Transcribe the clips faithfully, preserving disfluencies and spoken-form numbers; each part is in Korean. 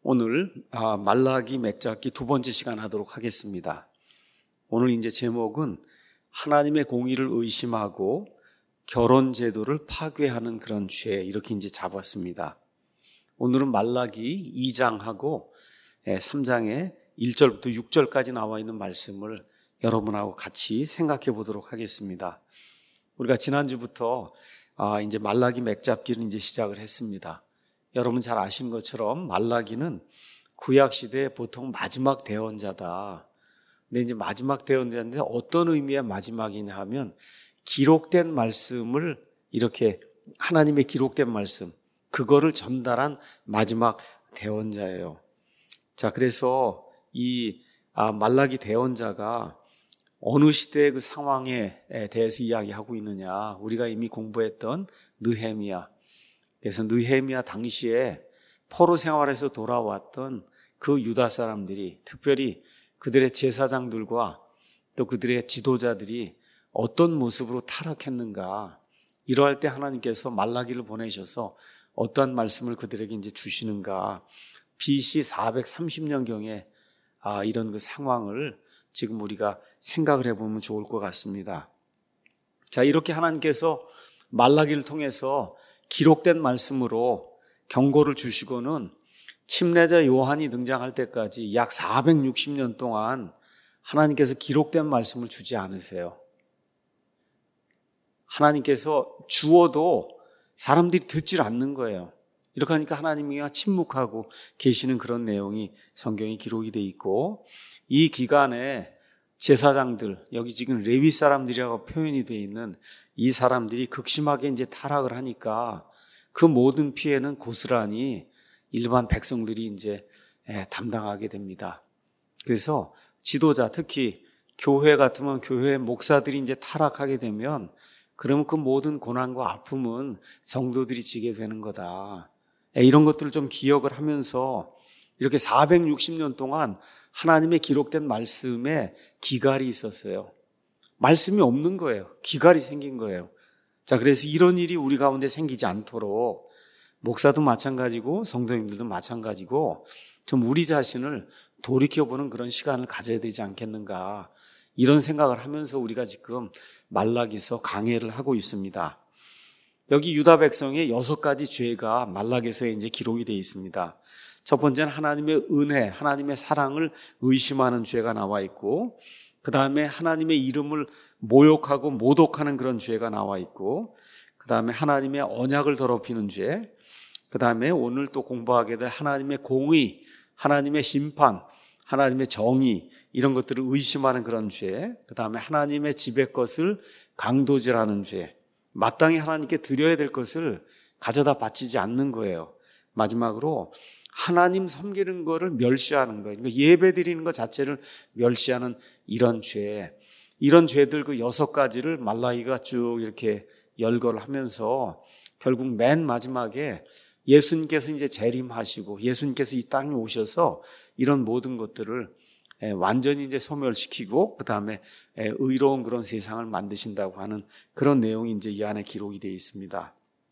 오늘 아, 말라기 맺잡기 두 번째 시간 하도록 하겠습니다. 오늘 이제 제목은 하나님의 공의를 의심하고 결혼 제도를 파괴하는 그런 죄, 이렇게 이제 잡았습니다. 오늘은 말라기 이 장하고 삼 장의 일 절부터 육 절까지 나와 있는 말씀을 여러분하고 같이 생각해 보도록 하겠습니다. 우리가 지난주부터 아, 이제 말라기 맺잡기를 이제 시작을 했습니다. 여러분 잘 아시는 것처럼 말라기는 구약 시대의 보통 마지막 대언자다. 근데 이제 마지막 대언자인데 어떤 의미의 마지막이냐 하면 기록된 말씀을 이렇게 하나님의 기록된 말씀, 그거를 전달한 마지막 대언자예요. 자, 그래서 이 아, 말라기 대언자가 어느 시대의 그 상황에 대해서 이야기하고 있느냐, 우리가 이미 공부했던 느헤미야. 그래서 느헤미야 당시에 포로 생활에서 돌아왔던 그 유다 사람들이, 특별히 그들의 제사장들과 또 그들의 지도자들이 어떤 모습으로 타락했는가, 이러할 때 하나님께서 말라기를 보내셔서 어떠한 말씀을 그들에게 이제 주시는가, 비씨 사백삼십 년경에 아, 이런 그 상황을 지금 우리가 생각을 해보면 좋을 것 같습니다. 자, 이렇게 하나님께서 말라기를 통해서 기록된 말씀으로 경고를 주시고는 침례자 요한이 등장할 때까지 약 사백육십 년 동안 하나님께서 기록된 말씀을 주지 않으세요. 하나님께서 주어도 사람들이 듣질 않는 거예요. 이렇게 하니까 하나님이 침묵하고 계시는 그런 내용이 성경에 기록이 돼 있고, 이 기간에 제사장들, 여기 지금 레위 사람들이라고 표현이 되어 있는 이 사람들이 극심하게 이제 타락을 하니까 그 모든 피해는 고스란히 일반 백성들이 이제 담당하게 됩니다. 그래서 지도자, 특히 교회 같으면 교회 목사들이 이제 타락하게 되면 그러면 그 모든 고난과 아픔은 성도들이 지게 되는 거다. 이런 것들을 좀 기억을 하면서 이렇게 사백육십 년 동안 하나님의 기록된 말씀에 기갈이 있었어요. 말씀이 없는 거예요. 기갈이 생긴 거예요. 자, 그래서 이런 일이 우리 가운데 생기지 않도록 목사도 마찬가지고 성도님들도 마찬가지고 좀 우리 자신을 돌이켜보는 그런 시간을 가져야 되지 않겠는가, 이런 생각을 하면서 우리가 지금 말라기서 강해를 하고 있습니다. 여기 유다 백성의 여섯 가지 죄가 말라기서에 이제 기록이 되어 있습니다. 첫 번째는 하나님의 은혜, 하나님의 사랑을 의심하는 죄가 나와 있고, 그 다음에 하나님의 이름을 모욕하고 모독하는 그런 죄가 나와 있고, 그 다음에 하나님의 언약을 더럽히는 죄, 그 다음에 오늘 또 공부하게 될 하나님의 공의, 하나님의 심판, 하나님의 정의, 이런 것들을 의심하는 그런 죄, 그 다음에 하나님의 집의 것을 강도질하는 죄, 마땅히 하나님께 드려야 될 것을 가져다 바치지 않는 거예요. 마지막으로 하나님 섬기는 거를 멸시하는 거예요. 그러니까 예배 드리는 것 자체를 멸시하는 이런 죄, 이런 죄들 그 여섯 가지를 말라기가 쭉 이렇게 열거를 하면서 결국 맨 마지막에 예수님께서 이제 재림하시고 예수님께서 이 땅에 오셔서 이런 모든 것들을 완전히 이제 소멸시키고 그 다음에 의로운 그런 세상을 만드신다고 하는 그런 내용이 이제 이 안에 기록이 되어 있습니다.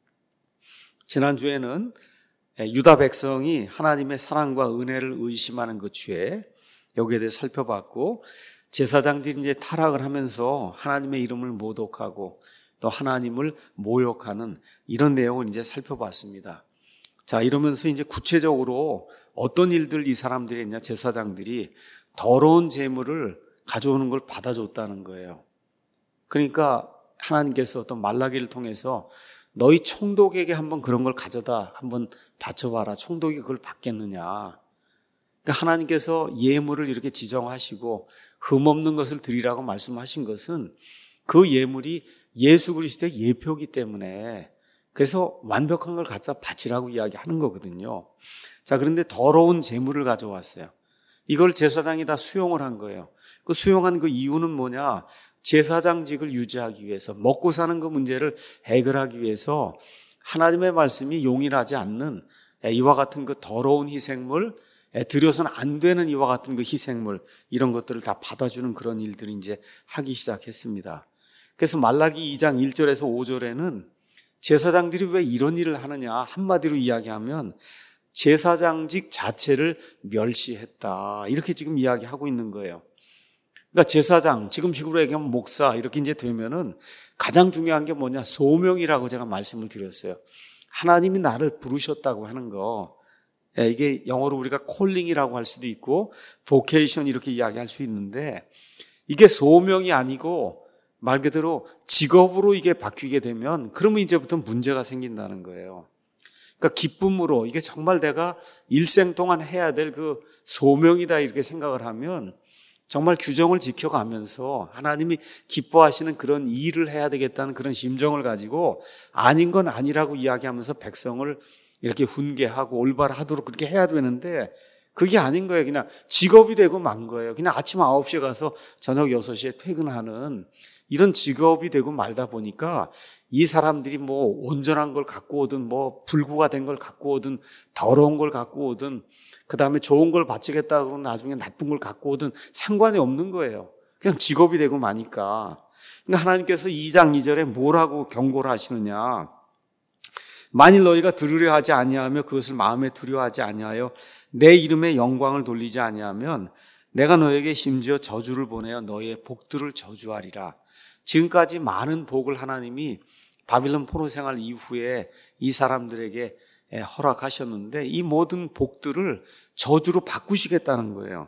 지난주에는 유다 백성이 하나님의 사랑과 은혜를 의심하는 그 죄, 여기에 대해 살펴봤고, 제사장들이 이제 타락을 하면서 하나님의 이름을 모독하고 또 하나님을 모욕하는 이런 내용을 이제 살펴봤습니다. 자, 이러면서 이제 구체적으로 어떤 일들 이 사람들이 했냐, 제사장들이 더러운 재물을 가져오는 걸 받아줬다는 거예요. 그러니까 하나님께서 어떤 말라기를 통해서 너희 총독에게 한번 그런 걸 가져다 한번 바쳐봐라. 총독이 그걸 받겠느냐. 그러니까 하나님께서 예물을 이렇게 지정하시고 흠없는 것을 드리라고 말씀하신 것은 그 예물이 예수 그리스도의 예표이기 때문에, 그래서 완벽한 걸 갖다 바치라고 이야기하는 거거든요. 자, 그런데 더러운 재물을 가져왔어요. 이걸 제사장이 다 수용을 한 거예요. 그 수용한 그 이유는 뭐냐? 제사장직을 유지하기 위해서, 먹고 사는 그 문제를 해결하기 위해서 하나님의 말씀이 용인하지 않는 이와 같은 그 더러운 희생물, 드려서는 안 되는 이와 같은 그 희생물, 이런 것들을 다 받아주는 그런 일들을 이제 하기 시작했습니다. 그래서 말라기 이 장 일 절에서 오 절에는 제사장들이 왜 이런 일을 하느냐, 한마디로 이야기하면 제사장직 자체를 멸시했다. 이렇게 지금 이야기하고 있는 거예요. 그러니까 제사장, 지금식으로 얘기하면 목사 이렇게 이제 되면은 가장 중요한 게 뭐냐? 소명이라고 제가 말씀을 드렸어요. 하나님이 나를 부르셨다고 하는 거. 이게 영어로 우리가 콜링이라고 할 수도 있고 vocation 이렇게 이야기할 수 있는데 이게 소명이 아니고 말 그대로 직업으로 이게 바뀌게 되면 그러면 이제부터 문제가 생긴다는 거예요. 그러니까 기쁨으로 이게 정말 내가 일생 동안 해야 될 그 소명이다 이렇게 생각을 하면 정말 규정을 지켜가면서 하나님이 기뻐하시는 그런 일을 해야 되겠다는 그런 심정을 가지고 아닌 건 아니라고 이야기하면서 백성을 이렇게 훈계하고 올바르하도록 그렇게 해야 되는데 그게 아닌 거예요. 그냥 직업이 되고 만 거예요. 그냥 아침 아홉 시에 가서 저녁 여섯 시에 퇴근하는 이런 직업이 되고 말다 보니까 이 사람들이 뭐 온전한 걸 갖고 오든 뭐 불구가 된 걸 갖고 오든 더러운 걸 갖고 오든 그 다음에 좋은 걸 바치겠다 그러면 나중에 나쁜 걸 갖고 오든 상관이 없는 거예요. 그냥 직업이 되고 마니까. 그러니까 하나님께서 이 장 이 절에 뭐라고 경고를 하시느냐. 만일 너희가 들으려 하지 아니하며 그것을 마음에 두려워하지 아니하여 내 이름의 영광을 돌리지 아니하면 내가 너에게 심지어 저주를 보내어 너희의 복들을 저주하리라. 지금까지 많은 복을 하나님이 바빌론 포로 생활 이후에 이 사람들에게 허락하셨는데 이 모든 복들을 저주로 바꾸시겠다는 거예요.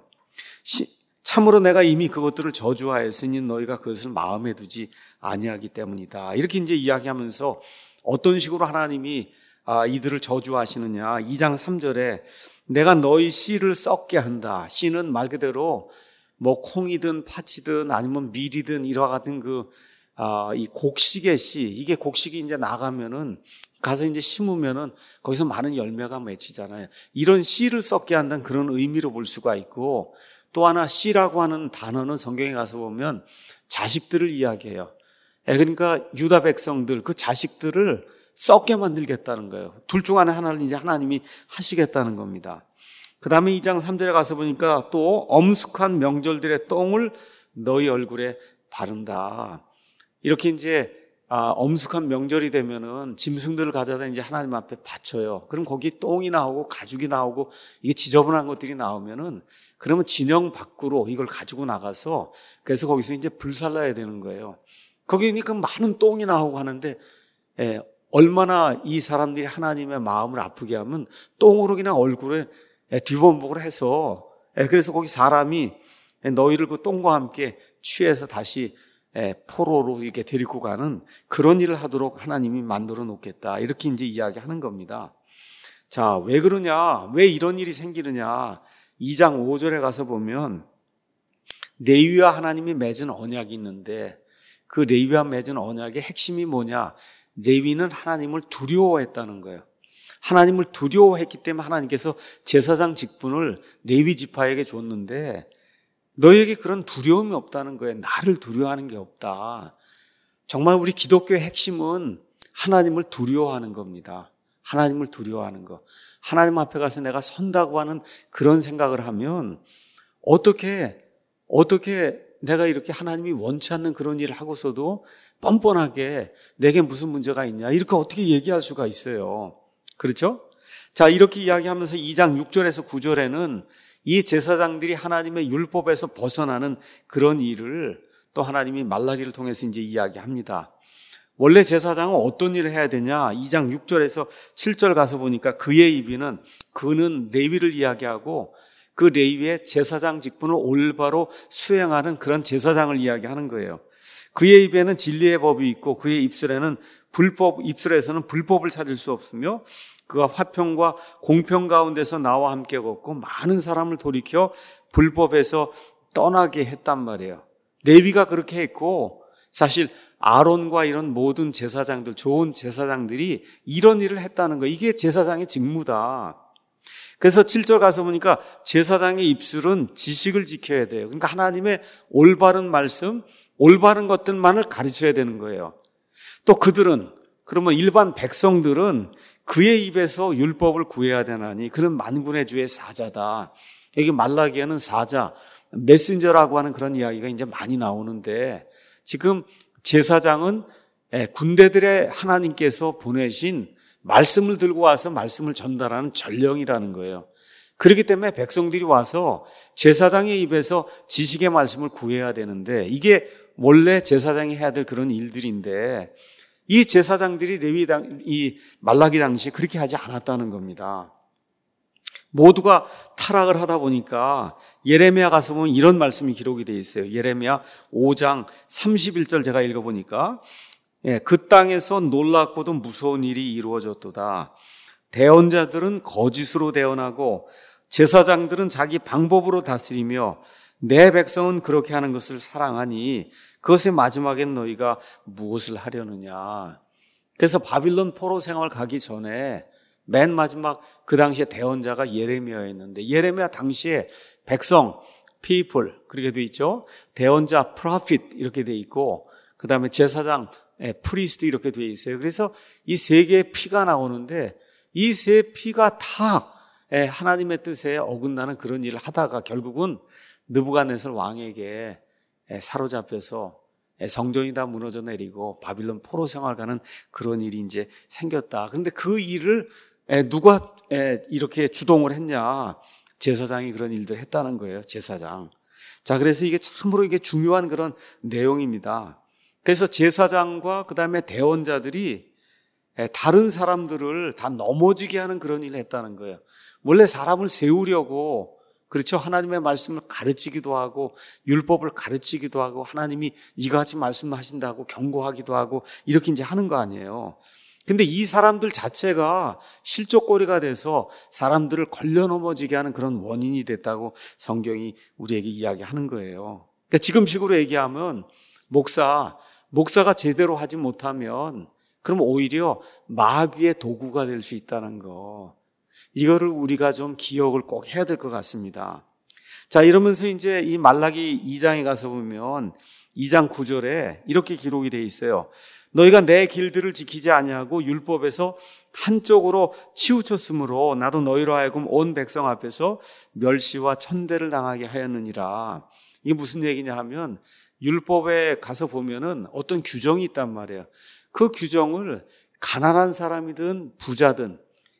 참으로 내가 이미 그것들을 저주하였으니 너희가 그것을 마음에 두지 아니하기 때문이다. 이렇게 이제 이야기하면서 어떤 식으로 하나님이 이들을 저주하시느냐. 이 장 삼 절에 내가 너희 씨를 썩게 한다. 씨는 말 그대로 뭐 콩이든 파치든 아니면 밀이든 이와 같은 그, 아, 이 곡식의 씨. 이게 곡식이 이제 나가면은 가서 이제 심으면은 거기서 많은 열매가 맺히잖아요. 이런 씨를 썩게 한다는 그런 의미로 볼 수가 있고 또 하나 씨라고 하는 단어는 성경에 가서 보면 자식들을 이야기해요. 그러니까 유다 백성들 그 자식들을 썩게 만들겠다는 거예요. 둘 중 안에 하나를 이제 하나님이 하시겠다는 겁니다. 그 다음에 이 장 삼 절에 가서 보니까 또 엄숙한 명절들의 똥을 너희 얼굴에 바른다. 이렇게 이제 아, 엄숙한 명절이 되면은 짐승들을 가져다 이제 하나님 앞에 바쳐요. 그럼 거기 똥이 나오고 가죽이 나오고 이게 지저분한 것들이 나오면은 그러면 진영 밖으로 이걸 가지고 나가서 그래서 거기서 이제 불살라야 되는 거예요. 거기 그러니까 많은 똥이 나오고 하는데 예, 얼마나 이 사람들이 하나님의 마음을 아프게 하면 똥으로 그냥 얼굴에 뒤범벅을 해서 예, 그래서 거기 사람이 너희를 그 똥과 함께 취해서 다시 포로로 이렇게 데리고 가는 그런 일을 하도록 하나님이 만들어 놓겠다. 이렇게 이제 이야기하는 겁니다. 자, 왜 그러냐? 왜 이런 일이 생기느냐? 이 장 오 절에 가서 보면 레위와 하나님이 맺은 언약이 있는데 그 레위와 맺은 언약의 핵심이 뭐냐? 레위는 하나님을 두려워했다는 거예요. 하나님을 두려워했기 때문에 하나님께서 제사장 직분을 레위 지파에게 줬는데 너에게 그런 두려움이 없다는 거예요. 나를 두려워하는 게 없다. 정말 우리 기독교의 핵심은 하나님을 두려워하는 겁니다. 하나님을 두려워하는 거. 하나님 앞에 가서 내가 선다고 하는 그런 생각을 하면 어떻게 어떻게 내가 이렇게 하나님이 원치 않는 그런 일을 하고서도 뻔뻔하게 내게 무슨 문제가 있냐 이렇게 어떻게 얘기할 수가 있어요. 그렇죠? 자, 이렇게 이야기하면서 이 장 육 절에서 구 절에는 이 제사장들이 하나님의 율법에서 벗어나는 그런 일을 또 하나님이 말라기를 통해서 이제 이야기합니다. 원래 제사장은 어떤 일을 해야 되냐? 이 장 육 절에서 칠 절 가서 보니까 그의 입에는 그는 레위를 이야기하고 그 레위의 제사장 직분을 올바로 수행하는 그런 제사장을 이야기하는 거예요. 그의 입에는 진리의 법이 있고 그의 입술에는 불법, 입술에서는 불법을 찾을 수 없으며 그가 화평과 공평 가운데서 나와 함께 걷고 많은 사람을 돌이켜 불법에서 떠나게 했단 말이에요. 레위가 그렇게 했고 사실 아론과 이런 모든 제사장들, 좋은 제사장들이 이런 일을 했다는 거예요. 이게 제사장의 직무다. 그래서 칠 절 가서 보니까 제사장의 입술은 지식을 지켜야 돼요. 그러니까 하나님의 올바른 말씀, 올바른 것들만을 가르쳐야 되는 거예요. 또 그들은 그러면 일반 백성들은 그의 입에서 율법을 구해야 되나니 그는 만군의 주의 사자다. 여기 말라기에는 사자, 메신저라고 하는 그런 이야기가 이제 많이 나오는데 지금 제사장은 군대들의 하나님께서 보내신 말씀을 들고 와서 말씀을 전달하는 전령이라는 거예요. 그렇기 때문에 백성들이 와서 제사장의 입에서 지식의 말씀을 구해야 되는데 이게 원래 제사장이 해야 될 그런 일들인데 이 제사장들이 레위 당, 이 말라기 당시에 그렇게 하지 않았다는 겁니다. 모두가 타락을 하다 보니까 예레미야 가서 보면 이런 말씀이 기록이 되어 있어요. 예레미야 오 장 삼십일 절 제가 읽어보니까 예, 그 땅에서 놀랍고도 무서운 일이 이루어졌도다. 대언자들은 거짓으로 대언하고 제사장들은 자기 방법으로 다스리며 내 백성은 그렇게 하는 것을 사랑하니 그것의 마지막엔 너희가 무엇을 하려느냐. 그래서 바빌론 포로 생활 가기 전에 맨 마지막 그 당시에 대언자가 예레미야였는데 예레미야 당시에 백성, people 그렇게 돼 있죠. 대언자, prophet 이렇게 돼 있고 그 다음에 제사장, priest 이렇게 돼 있어요. 그래서 이 세 개의 피가 나오는데 이 세 피가 다 하나님의 뜻에 어긋나는 그런 일을 하다가 결국은 느부갓네살 왕에게 사로잡혀서 성전이 다 무너져 내리고 바빌론 포로 생활 가는 그런 일이 이제 생겼다. 그런데 그 일을 누가 이렇게 주동을 했냐? 제사장이 그런 일들을 했다는 거예요. 제사장. 자, 그래서 이게 참으로 이게 중요한 그런 내용입니다. 그래서 제사장과 그 다음에 대언자들이 다른 사람들을 다 넘어지게 하는 그런 일을 했다는 거예요. 원래 사람을 세우려고 그렇죠. 하나님의 말씀을 가르치기도 하고 율법을 가르치기도 하고 하나님이 이같이 말씀하신다고 경고하기도 하고 이렇게 이제 하는 거 아니에요. 근데 이 사람들 자체가 실족거리가 돼서 사람들을 걸려 넘어지게 하는 그런 원인이 됐다고 성경이 우리에게 이야기하는 거예요. 그러니까 지금식으로 얘기하면 목사, 목사가 제대로 하지 못하면 그럼 오히려 마귀의 도구가 될 수 있다는 거. 이거를 우리가 좀 기억을 꼭 해야 될 것 같습니다. 자, 이러면서 이제 이 말라기 이 장에 가서 보면 이 장 구 절에 이렇게 기록이 되어 있어요. 너희가 내 길들을 지키지 아니하고 율법에서 한쪽으로 치우쳤으므로 나도 너희로 하여금 온 백성 앞에서 멸시와 천대를 당하게 하였느니라. 이게 무슨 얘기냐 하면 율법에 가서 보면은 어떤 규정이 있단 말이에요. 그 규정을 가난한 사람이든 부자든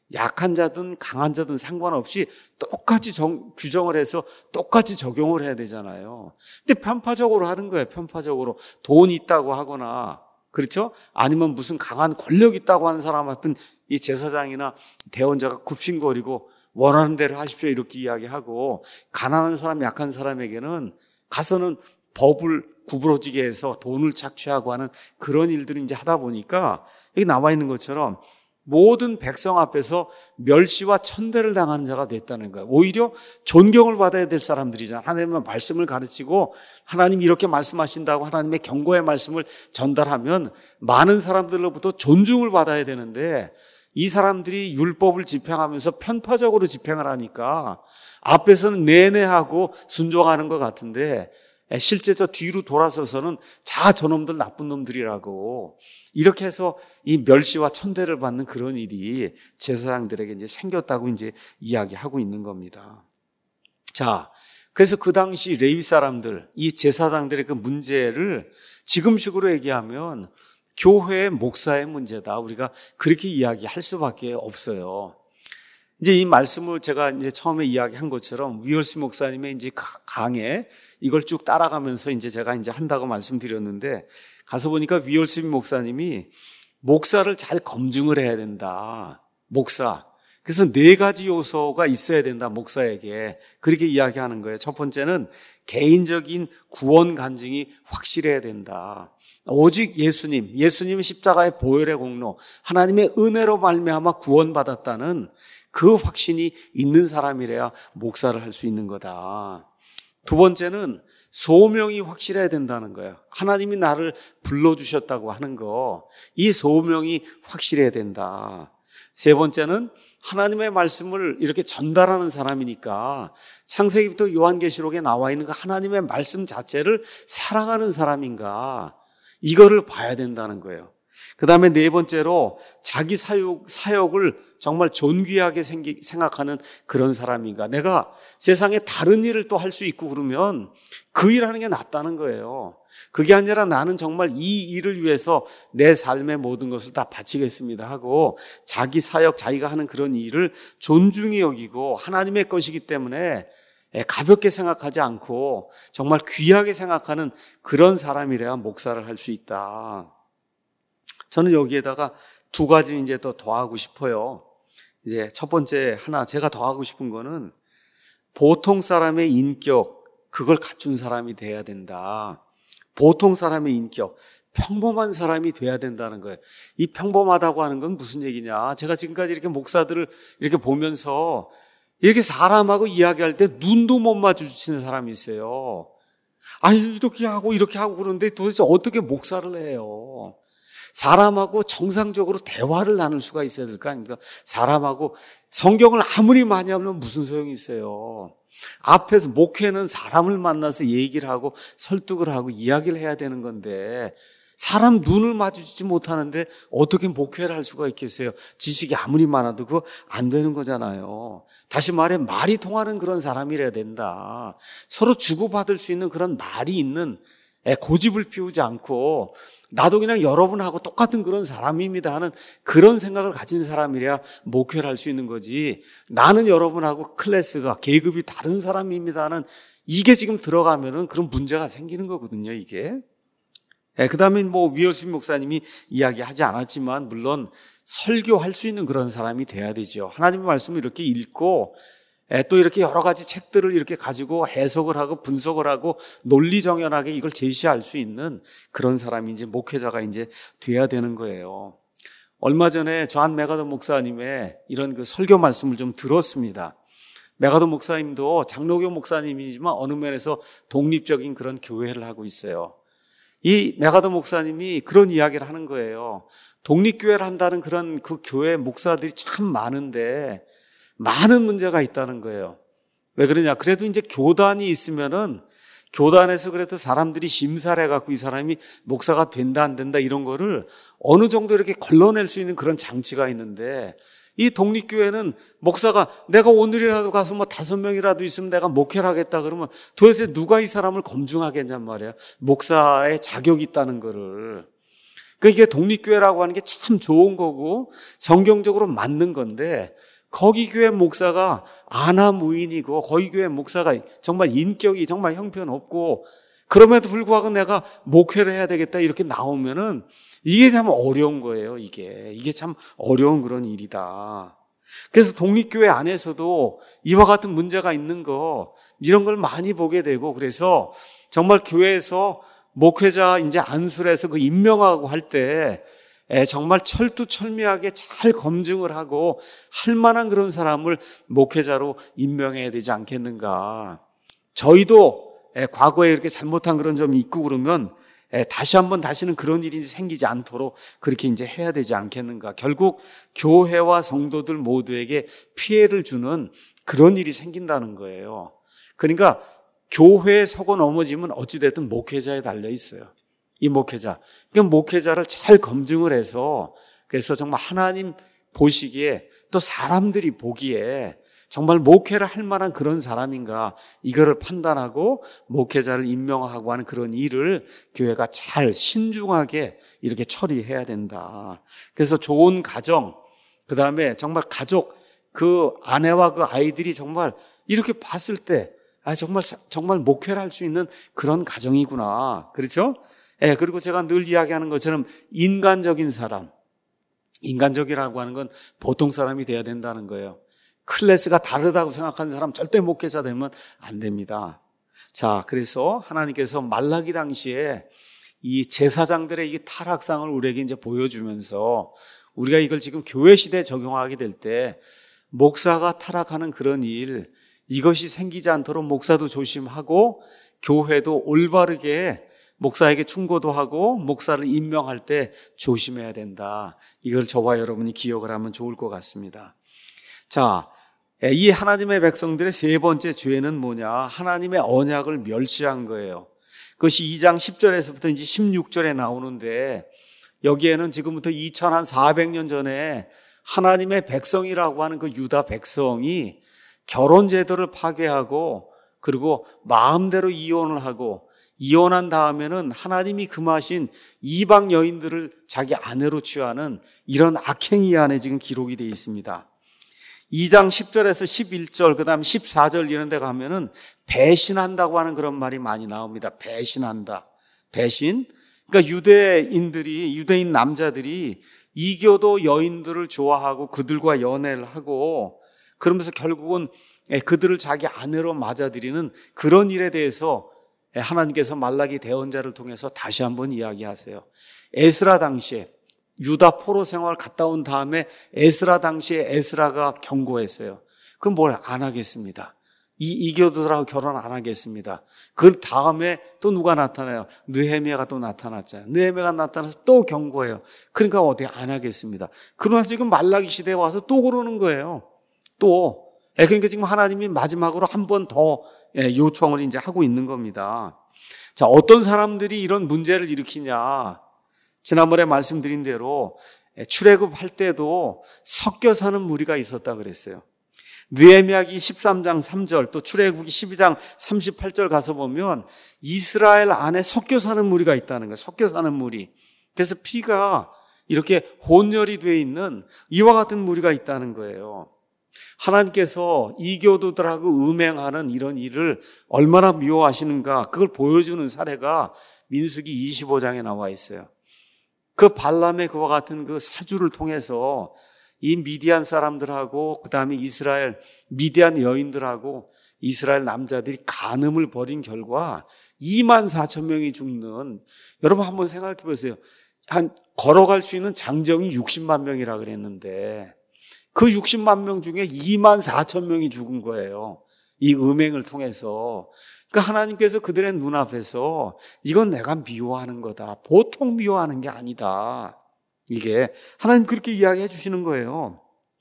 약한 자든 강한 자든 상관없이 똑같이 정, 규정을 해서 똑같이 적용을 해야 되잖아요. 근데 편파적으로 하는 거예요. 편파적으로 돈이 있다고 하거나 그렇죠? 아니면 무슨 강한 권력 있다고 하는 사람 앞은 이 제사장이나 대언자가 굽신거리고 원하는 대로 하십시오 이렇게 이야기하고 가난한 사람 약한 사람에게는 가서는 법을 구부러지게 해서 돈을 착취하고 하는 그런 일들을 이제 하다 보니까 여기 나와 있는 것처럼 모든 백성 앞에서 멸시와 천대를 당하는 자가 됐다는 거예요. 오히려 존경을 받아야 될 사람들이잖아요. 하나님의 말씀을 가르치고 하나님 이렇게 말씀하신다고 하나님의 경고의 말씀을 전달하면 많은 사람들로부터 존중을 받아야 되는데 이 사람들이 율법을 집행하면서 편파적으로 집행을 하니까 앞에서는 내내하고 순종하는 것 같은데 실제 저 뒤로 돌아서서는 자 저놈들 나쁜 놈들이라고 이렇게 해서 이 멸시와 천대를 받는 그런 일이 제사장들에게 이제 생겼다고 이제 이야기하고 있는 겁니다. 자, 그래서 그 당시 레위 사람들, 이 제사장들의 그 문제를 지금식으로 얘기하면 교회의 목사의 문제다. 우리가 그렇게 이야기할 수밖에 없어요. 이제 이 말씀을 제가 이제 처음에 이야기한 것처럼 위얼스 목사님의 이제 강에 이걸 쭉 따라가면서 이제 제가 이제 한다고 말씀드렸는데 가서 보니까 위얼스 목사님이 목사를 잘 검증을 해야 된다. 목사. 그래서 네 가지 요소가 있어야 된다. 목사에게. 그렇게 이야기하는 거예요. 첫 번째는 개인적인 구원 간증이 확실해야 된다. 오직 예수님, 예수님의 십자가의 보혈의 공로, 하나님의 은혜로 말미암아 구원받았다는 그 확신이 있는 사람이래야 목사를 할 수 있는 거다. 두 번째는 소명이 확실해야 된다는 거예요. 하나님이 나를 불러주셨다고 하는 거, 이 소명이 확실해야 된다. 세 번째는 하나님의 말씀을 이렇게 전달하는 사람이니까 창세기부터 요한계시록에 나와 있는 그 하나님의 말씀 자체를 사랑하는 사람인가, 이거를 봐야 된다는 거예요. 그 다음에 네 번째로 자기 사역, 사역을 정말 존귀하게 생기, 생각하는 그런 사람인가? 내가 세상에 다른 일을 또 할 수 있고 그러면 그 일하는 게 낫다는 거예요. 그게 아니라 나는 정말 이 일을 위해서 내 삶의 모든 것을 다 바치겠습니다 하고 자기 사역, 자기가 하는 그런 일을 존중히 여기고 하나님의 것이기 때문에 가볍게 생각하지 않고 정말 귀하게 생각하는 그런 사람이래야 목사를 할 수 있다. 저는 여기에다가 두 가지 이제 더 더하고 싶어요. 이제 첫 번째 하나 제가 더하고 싶은 거는 보통 사람의 인격, 그걸 갖춘 사람이 돼야 된다. 보통 사람의 인격, 평범한 사람이 돼야 된다는 거예요. 이 평범하다고 하는 건 무슨 얘기냐? 제가 지금까지 이렇게 목사들을 이렇게 보면서 이렇게 사람하고 이야기할 때 눈도 못 마주치는 사람이 있어요. 아니, 이렇게 하고 이렇게 하고 그러는데 도대체 어떻게 목사를 해요? 사람하고 정상적으로 대화를 나눌 수가 있어야 될 거 아닙니까? 사람하고 성경을 아무리 많이 하면 무슨 소용이 있어요? 앞에서 목회는 사람을 만나서 얘기를 하고 설득을 하고 이야기를 해야 되는 건데 사람 눈을 마주치지 못하는데 어떻게 목회를 할 수가 있겠어요? 지식이 아무리 많아도 그거 안 되는 거잖아요. 다시 말해 말이 통하는 그런 사람이라야 된다. 서로 주고받을 수 있는 그런 말이 있는, 고집을 피우지 않고 나도 그냥 여러분하고 똑같은 그런 사람입니다 하는 그런 생각을 가진 사람이래야 목회를 할 수 있는 거지. 나는 여러분하고 클래스가 계급이 다른 사람입니다 하는 이게 지금 들어가면은 그런 문제가 생기는 거거든요, 이게. 예, 그 다음에 뭐 위얼슨 목사님이 이야기하지 않았지만 물론 설교할 수 있는 그런 사람이 돼야 되죠. 하나님의 말씀을 이렇게 읽고 예, 또 이렇게 여러 가지 책들을 이렇게 가지고 해석을 하고 분석을 하고 논리정연하게 이걸 제시할 수 있는 그런 사람이 이제 목회자가 이제 돼야 되는 거예요. 얼마 전에 존 맥아더 목사님의 이런 그 설교 말씀을 좀 들었습니다. 맥아더 목사님도 장로교 목사님이지만 어느 면에서 독립적인 그런 교회를 하고 있어요. 이 맥아더 목사님이 그런 이야기를 하는 거예요. 독립교회를 한다는 그런 그 교회 목사들이 참 많은데 많은 문제가 있다는 거예요. 왜 그러냐? 그래도 이제 교단이 있으면은 교단에서 그래도 사람들이 심사를 해갖고 이 사람이 목사가 된다 안 된다 이런 거를 어느 정도 이렇게 걸러낼 수 있는 그런 장치가 있는데 이 독립교회는 목사가 내가 오늘이라도 가서 뭐 다섯 명이라도 있으면 내가 목회를 하겠다 그러면 도대체 누가 이 사람을 검증하겠냔 말이야. 목사의 자격이 있다는 거를. 그러니까 이게 독립교회라고 하는 게 참 좋은 거고 성경적으로 맞는 건데 거기 교회 목사가 아나무인이고 거기 교회 목사가 정말 인격이 정말 형편없고 그럼에도 불구하고 내가 목회를 해야 되겠다 이렇게 나오면은 이게 참 어려운 거예요. 이게 이게 참 어려운 그런 일이다. 그래서 독립교회 안에서도 이와 같은 문제가 있는 거 이런 걸 많이 보게 되고 그래서 정말 교회에서 목회자 이제 안수해서 그 임명하고 할 때 정말 철두철미하게 잘 검증을 하고 할 만한 그런 사람을 목회자로 임명해야 되지 않겠는가. 저희도 과거에 이렇게 잘못한 그런 점이 있고 그러면 다시 한번 다시는 그런 일이 생기지 않도록 그렇게 이제 해야 되지 않겠는가. 결국 교회와 성도들 모두에게 피해를 주는 그런 일이 생긴다는 거예요. 그러니까 교회에 서고 넘어지면 어찌됐든 목회자에 달려 있어요. 이 목회자. 그러니까 목회자를 잘 검증을 해서 그래서 정말 하나님 보시기에 또 사람들이 보기에 정말 목회를 할 만한 그런 사람인가 이거를 판단하고 목회자를 임명하고 하는 그런 일을 교회가 잘 신중하게 이렇게 처리해야 된다. 그래서 좋은 가정, 그 다음에 정말 가족, 그 아내와 그 아이들이 정말 이렇게 봤을 때 아, 정말, 정말 목회를 할 수 있는 그런 가정이구나. 그렇죠? 예, 그리고 제가 늘 이야기하는 것처럼 인간적인 사람, 인간적이라고 하는 건 보통 사람이 돼야 된다는 거예요. 클래스가 다르다고 생각하는 사람 절대 목회자 되면 안 됩니다. 자, 그래서 하나님께서 말라기 당시에 이 제사장들의 이 타락상을 우리에게 이제 보여주면서 우리가 이걸 지금 교회 시대에 적용하게 될 때 목사가 타락하는 그런 일, 이것이 생기지 않도록 목사도 조심하고 교회도 올바르게 목사에게 충고도 하고 목사를 임명할 때 조심해야 된다. 이걸 저와 여러분이 기억을 하면 좋을 것 같습니다. 자, 이 하나님의 백성들의 세 번째 죄는 뭐냐? 하나님의 언약을 멸시한 거예요. 그것이 이 장 십 절에서부터 이제 십육 절에 나오는데 여기에는 지금부터 이천사백 년 전에 하나님의 백성이라고 하는 그 유다 백성이 결혼 제도를 파괴하고 그리고 마음대로 이혼을 하고 이혼한 다음에는 하나님이 금하신 이방 여인들을 자기 아내로 취하는 이런 악행이 안에 지금 기록이 되어 있습니다. 이 장 십 절에서 십일 절, 그 다음 십사 절 이런 데 가면은 배신한다고 하는 그런 말이 많이 나옵니다. 배신한다. 배신. 그러니까 유대인들이, 유대인 남자들이 이교도 여인들을 좋아하고 그들과 연애를 하고 그러면서 결국은 그들을 자기 아내로 맞아들이는 그런 일에 대해서 하나님께서 말라기 대언자를 통해서 다시 한번 이야기하세요. 에스라 당시에 유다 포로 생활 갔다 온 다음에 에스라 당시에 에스라가 경고했어요. 그럼 뭘 안 하겠습니다. 이 이교도들하고 결혼 안 하겠습니다. 그 다음에 또 누가 나타나요? 느헤미야가 또 나타났잖아요. 느헤미야가 나타나서 또 경고해요. 그러니까 어떻게 안 하겠습니다. 그러면서 지금 말라기 시대에 와서 또 그러는 거예요. 또 그러니까 지금 하나님이 마지막으로 한 번 더 요청을 이제 하고 있는 겁니다. 자, 어떤 사람들이 이런 문제를 일으키냐? 지난번에 말씀드린 대로 출애굽할 때도 섞여 사는 무리가 있었다 그랬어요. 느헤미야기 십삼 장 삼 절 또 출애굽기 십이 장 삼십팔 절 가서 보면 이스라엘 안에 섞여 사는 무리가 있다는 거예요. 섞여 사는 무리. 그래서 피가 이렇게 혼혈이 되어 있는 이와 같은 무리가 있다는 거예요. 하나님께서 이교도들하고 음행하는 이런 일을 얼마나 미워하시는가 그걸 보여주는 사례가 민수기 이십오 장에 나와 있어요. 그 발람의 그와 같은 그 사주를 통해서 이 미디안 사람들하고 그 다음에 이스라엘 미디안 여인들하고 이스라엘 남자들이 간음을 벌인 결과 이만 사천 명이 죽는, 여러분 한번 생각해 보세요. 한 걸어갈 수 있는 장정이 육십만 명이라 그랬는데 그 육십만 명 중에 이만 사천 명이 죽은 거예요. 이 음행을 통해서. 그러니까 하나님께서 그들의 눈앞에서 이건 내가 미워하는 거다. 보통 미워하는 게 아니다. 이게 하나님 그렇게 이야기해 주시는 거예요.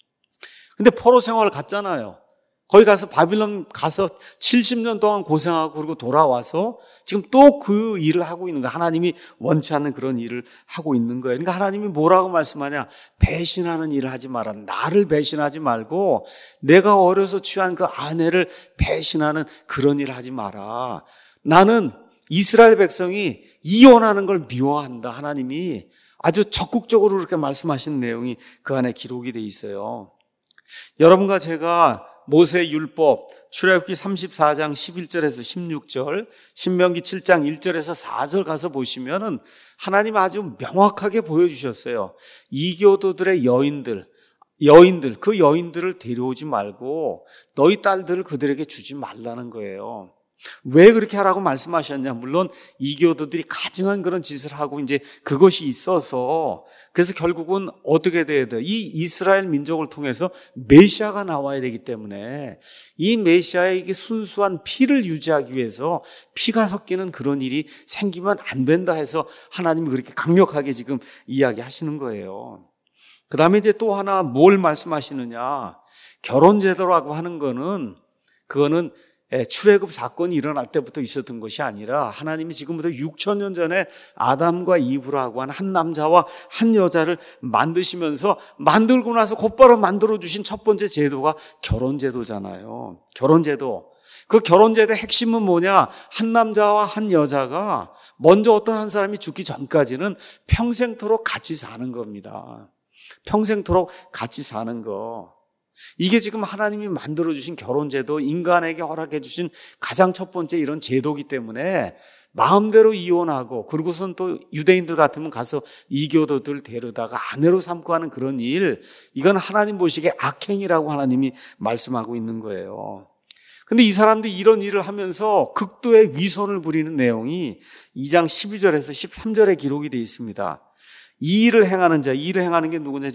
근데 포로 생활을 갔잖아요. 거기 가서 바빌론 가서 칠십 년 동안 고생하고 그리고 돌아와서 지금 또 그 일을 하고 있는 거예요. 하나님이 원치 않는 그런 일을 하고 있는 거예요. 그러니까 하나님이 뭐라고 말씀하냐? 배신하는 일을 하지 마라. 나를 배신하지 말고 내가 어려서 취한 그 아내를 배신하는 그런 일을 하지 마라. 나는 이스라엘 백성이 이혼하는 걸 미워한다. 하나님이 아주 적극적으로 그렇게 말씀하시는 내용이 그 안에 기록이 돼 있어요. 여러분과 제가 모세 율법 출애굽기 삼십사 장 십일 절에서 십육 절, 신명기 칠 장 일 절에서 사 절 가서 보시면은 하나님 아주 명확하게 보여주셨어요. 이교도들의 여인들, 여인들, 그 여인들을 데려오지 말고 너희 딸들을 그들에게 주지 말라는 거예요. 왜 그렇게 하라고 말씀하셨냐? 물론 이교도들이 가증한 그런 짓을 하고 이제 그것이 있어서 그래서 결국은 어떻게 돼야 돼? 이 이스라엘 민족을 통해서 메시아가 나와야 되기 때문에 이 메시아에게 순수한 피를 유지하기 위해서 피가 섞이는 그런 일이 생기면 안 된다 해서 하나님이 그렇게 강력하게 지금 이야기하시는 거예요. 그 다음에 이제 또 하나 뭘 말씀하시느냐? 결혼제도라고 하는 거는 그거는 출애굽 사건이 일어날 때부터 있었던 것이 아니라 하나님이 지금부터 육천 년 전에 아담과 이브라고 하는 한 남자와 한 여자를 만드시면서 만들고 나서 곧바로 만들어주신 첫 번째 제도가 결혼제도잖아요. 결혼제도. 그 결혼제도의 핵심은 뭐냐? 한 남자와 한 여자가 먼저 어떤 한 사람이 죽기 전까지는 평생토록 같이 사는 겁니다. 평생토록 같이 사는 거. 이게 지금 하나님이 만들어주신 결혼제도, 인간에게 허락해주신 가장 첫 번째 이런 제도이기 때문에 마음대로 이혼하고 그러고선 또 유대인들 같으면 가서 이교도들 데려다가 아내로 삼고 하는 그런 일, 이건 하나님 보시기에 악행이라고 하나님이 말씀하고 있는 거예요. 근데 이 사람들이 이런 일을 하면서 극도의 위선을 부리는 내용이 이 장 십이 절에서 십삼 절에 기록이 되어 있습니다. 이 일을 행하는 자, 이 일을 행하는 게 누구냐?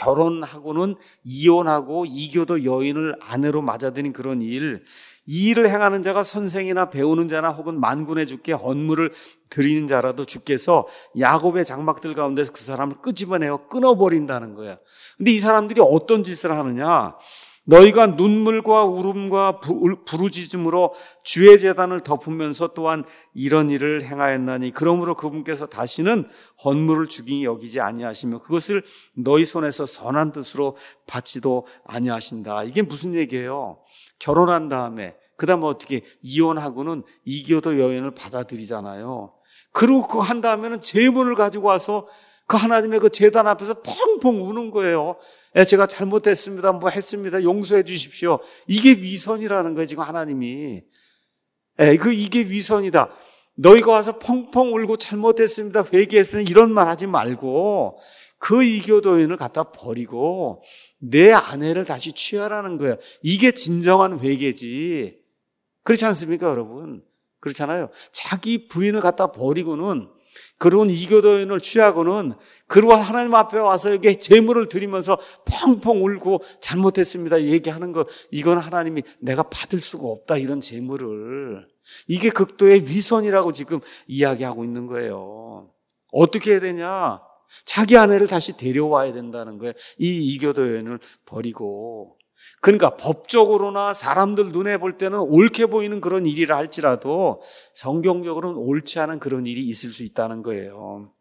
결혼하고는 이혼하고 이교도 여인을 아내로 맞아들인 그런 일. 이 일을 행하는 자가 선생이나 배우는 자나 혹은 만군의 주께 헌물을 드리는 자라도 주께서 야곱의 장막들 가운데서 그 사람을 끄집어내어 끊어버린다는 거예요. 근데 이 사람들이 어떤 짓을 하느냐? 너희가 눈물과 울음과 부르짖음으로 주의 제단을 덮으면서 또한 이런 일을 행하였나니 그러므로 그분께서 다시는 헌물을 중히 여기지 아니하시며 그것을 너희 손에서 선한 뜻으로 받지도 아니하신다. 이게 무슨 얘기예요? 결혼한 다음에 그 다음에 어떻게 이혼하고는 이교도 여인을 받아들이잖아요. 그리고 그거 한 다음에는 제물을 가지고 와서 그 하나님의 그 제단 앞에서 펑펑 우는 거예요. 예, 제가 잘못했습니다. 뭐 했습니다. 용서해 주십시오. 이게 위선이라는 거예요, 지금 하나님이. 예, 그 이게 위선이다. 너희가 와서 펑펑 울고 잘못했습니다. 회개했습니다. 이런 말 하지 말고 그 이교도인을 갖다 버리고 내 아내를 다시 취하라는 거예요. 이게 진정한 회개지. 그렇지 않습니까, 여러분? 그렇잖아요. 자기 부인을 갖다 버리고는 그런 이교도인을 취하고는 그리고 하나님 앞에 와서 이렇게 제물을 드리면서 펑펑 울고 잘못했습니다 얘기하는 거, 이건 하나님이 내가 받을 수가 없다, 이런 제물을. 이게 극도의 위선이라고 지금 이야기하고 있는 거예요. 어떻게 해야 되냐? 자기 아내를 다시 데려와야 된다는 거예요. 이 이교도인을 버리고. 그러니까 법적으로나 사람들 눈에 볼 때는 옳게 보이는 그런 일이라 할지라도 성경적으로는 옳지 않은 그런 일이 있을 수 있다는 거예요.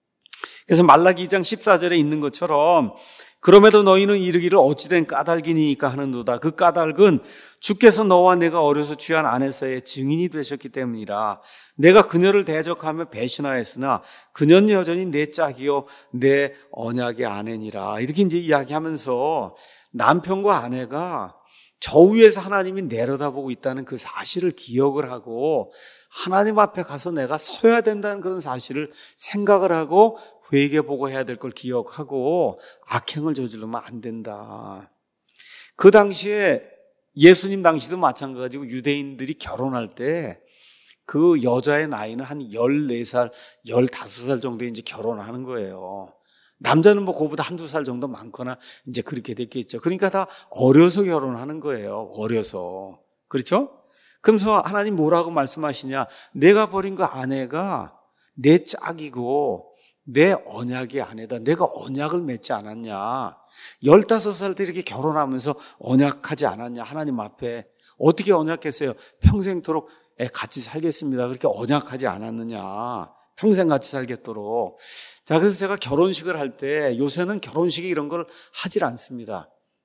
그래서 말라기 이 장 십사 절에 있는 것처럼 그럼에도 너희는 이르기를 어찌된 까닭이니까 하는도다. 그 까닭은 주께서 너와 내가 어려서 취한 아내서의 증인이 되셨기 때문이라. 내가 그녀를 대적하며 배신하였으나 그녀는 여전히 내 짝이요 내 언약의 아내니라. 이렇게 이제 이야기하면서 남편과 아내가 저 위에서 하나님이 내려다보고 있다는 그 사실을 기억을 하고 하나님 앞에 가서 내가 서야 된다는 그런 사실을 생각을 하고 회개보고 해야 될 걸 기억하고 악행을 저지르면 안 된다. 그 당시에 예수님 당시도 마찬가지고 유대인들이 결혼할 때 그 여자의 나이는 한 열네 살, 열다섯 살 정도에 이제 결혼하는 거예요. 남자는 뭐 그거보다 한두 살 정도 많거나 이제 그렇게 됐겠죠. 그러니까 다 어려서 결혼하는 거예요. 어려서. 그렇죠? 그러면서 하나님 뭐라고 말씀하시냐? 내가 버린 그 아내가 내 짝이고 내 언약의 아내다. 내가 언약을 맺지 않았냐? 열다섯 살 때 이렇게 결혼하면서 언약하지 않았냐? 하나님 앞에. 어떻게 언약했어요? 평생토록 같이 살겠습니다. 그렇게 언약하지 않았느냐? 평생 같이 살겠도록. 자, 그래서 제가 결혼식을 할 때 요새는 결혼식에 이런 걸 하질 않습니다.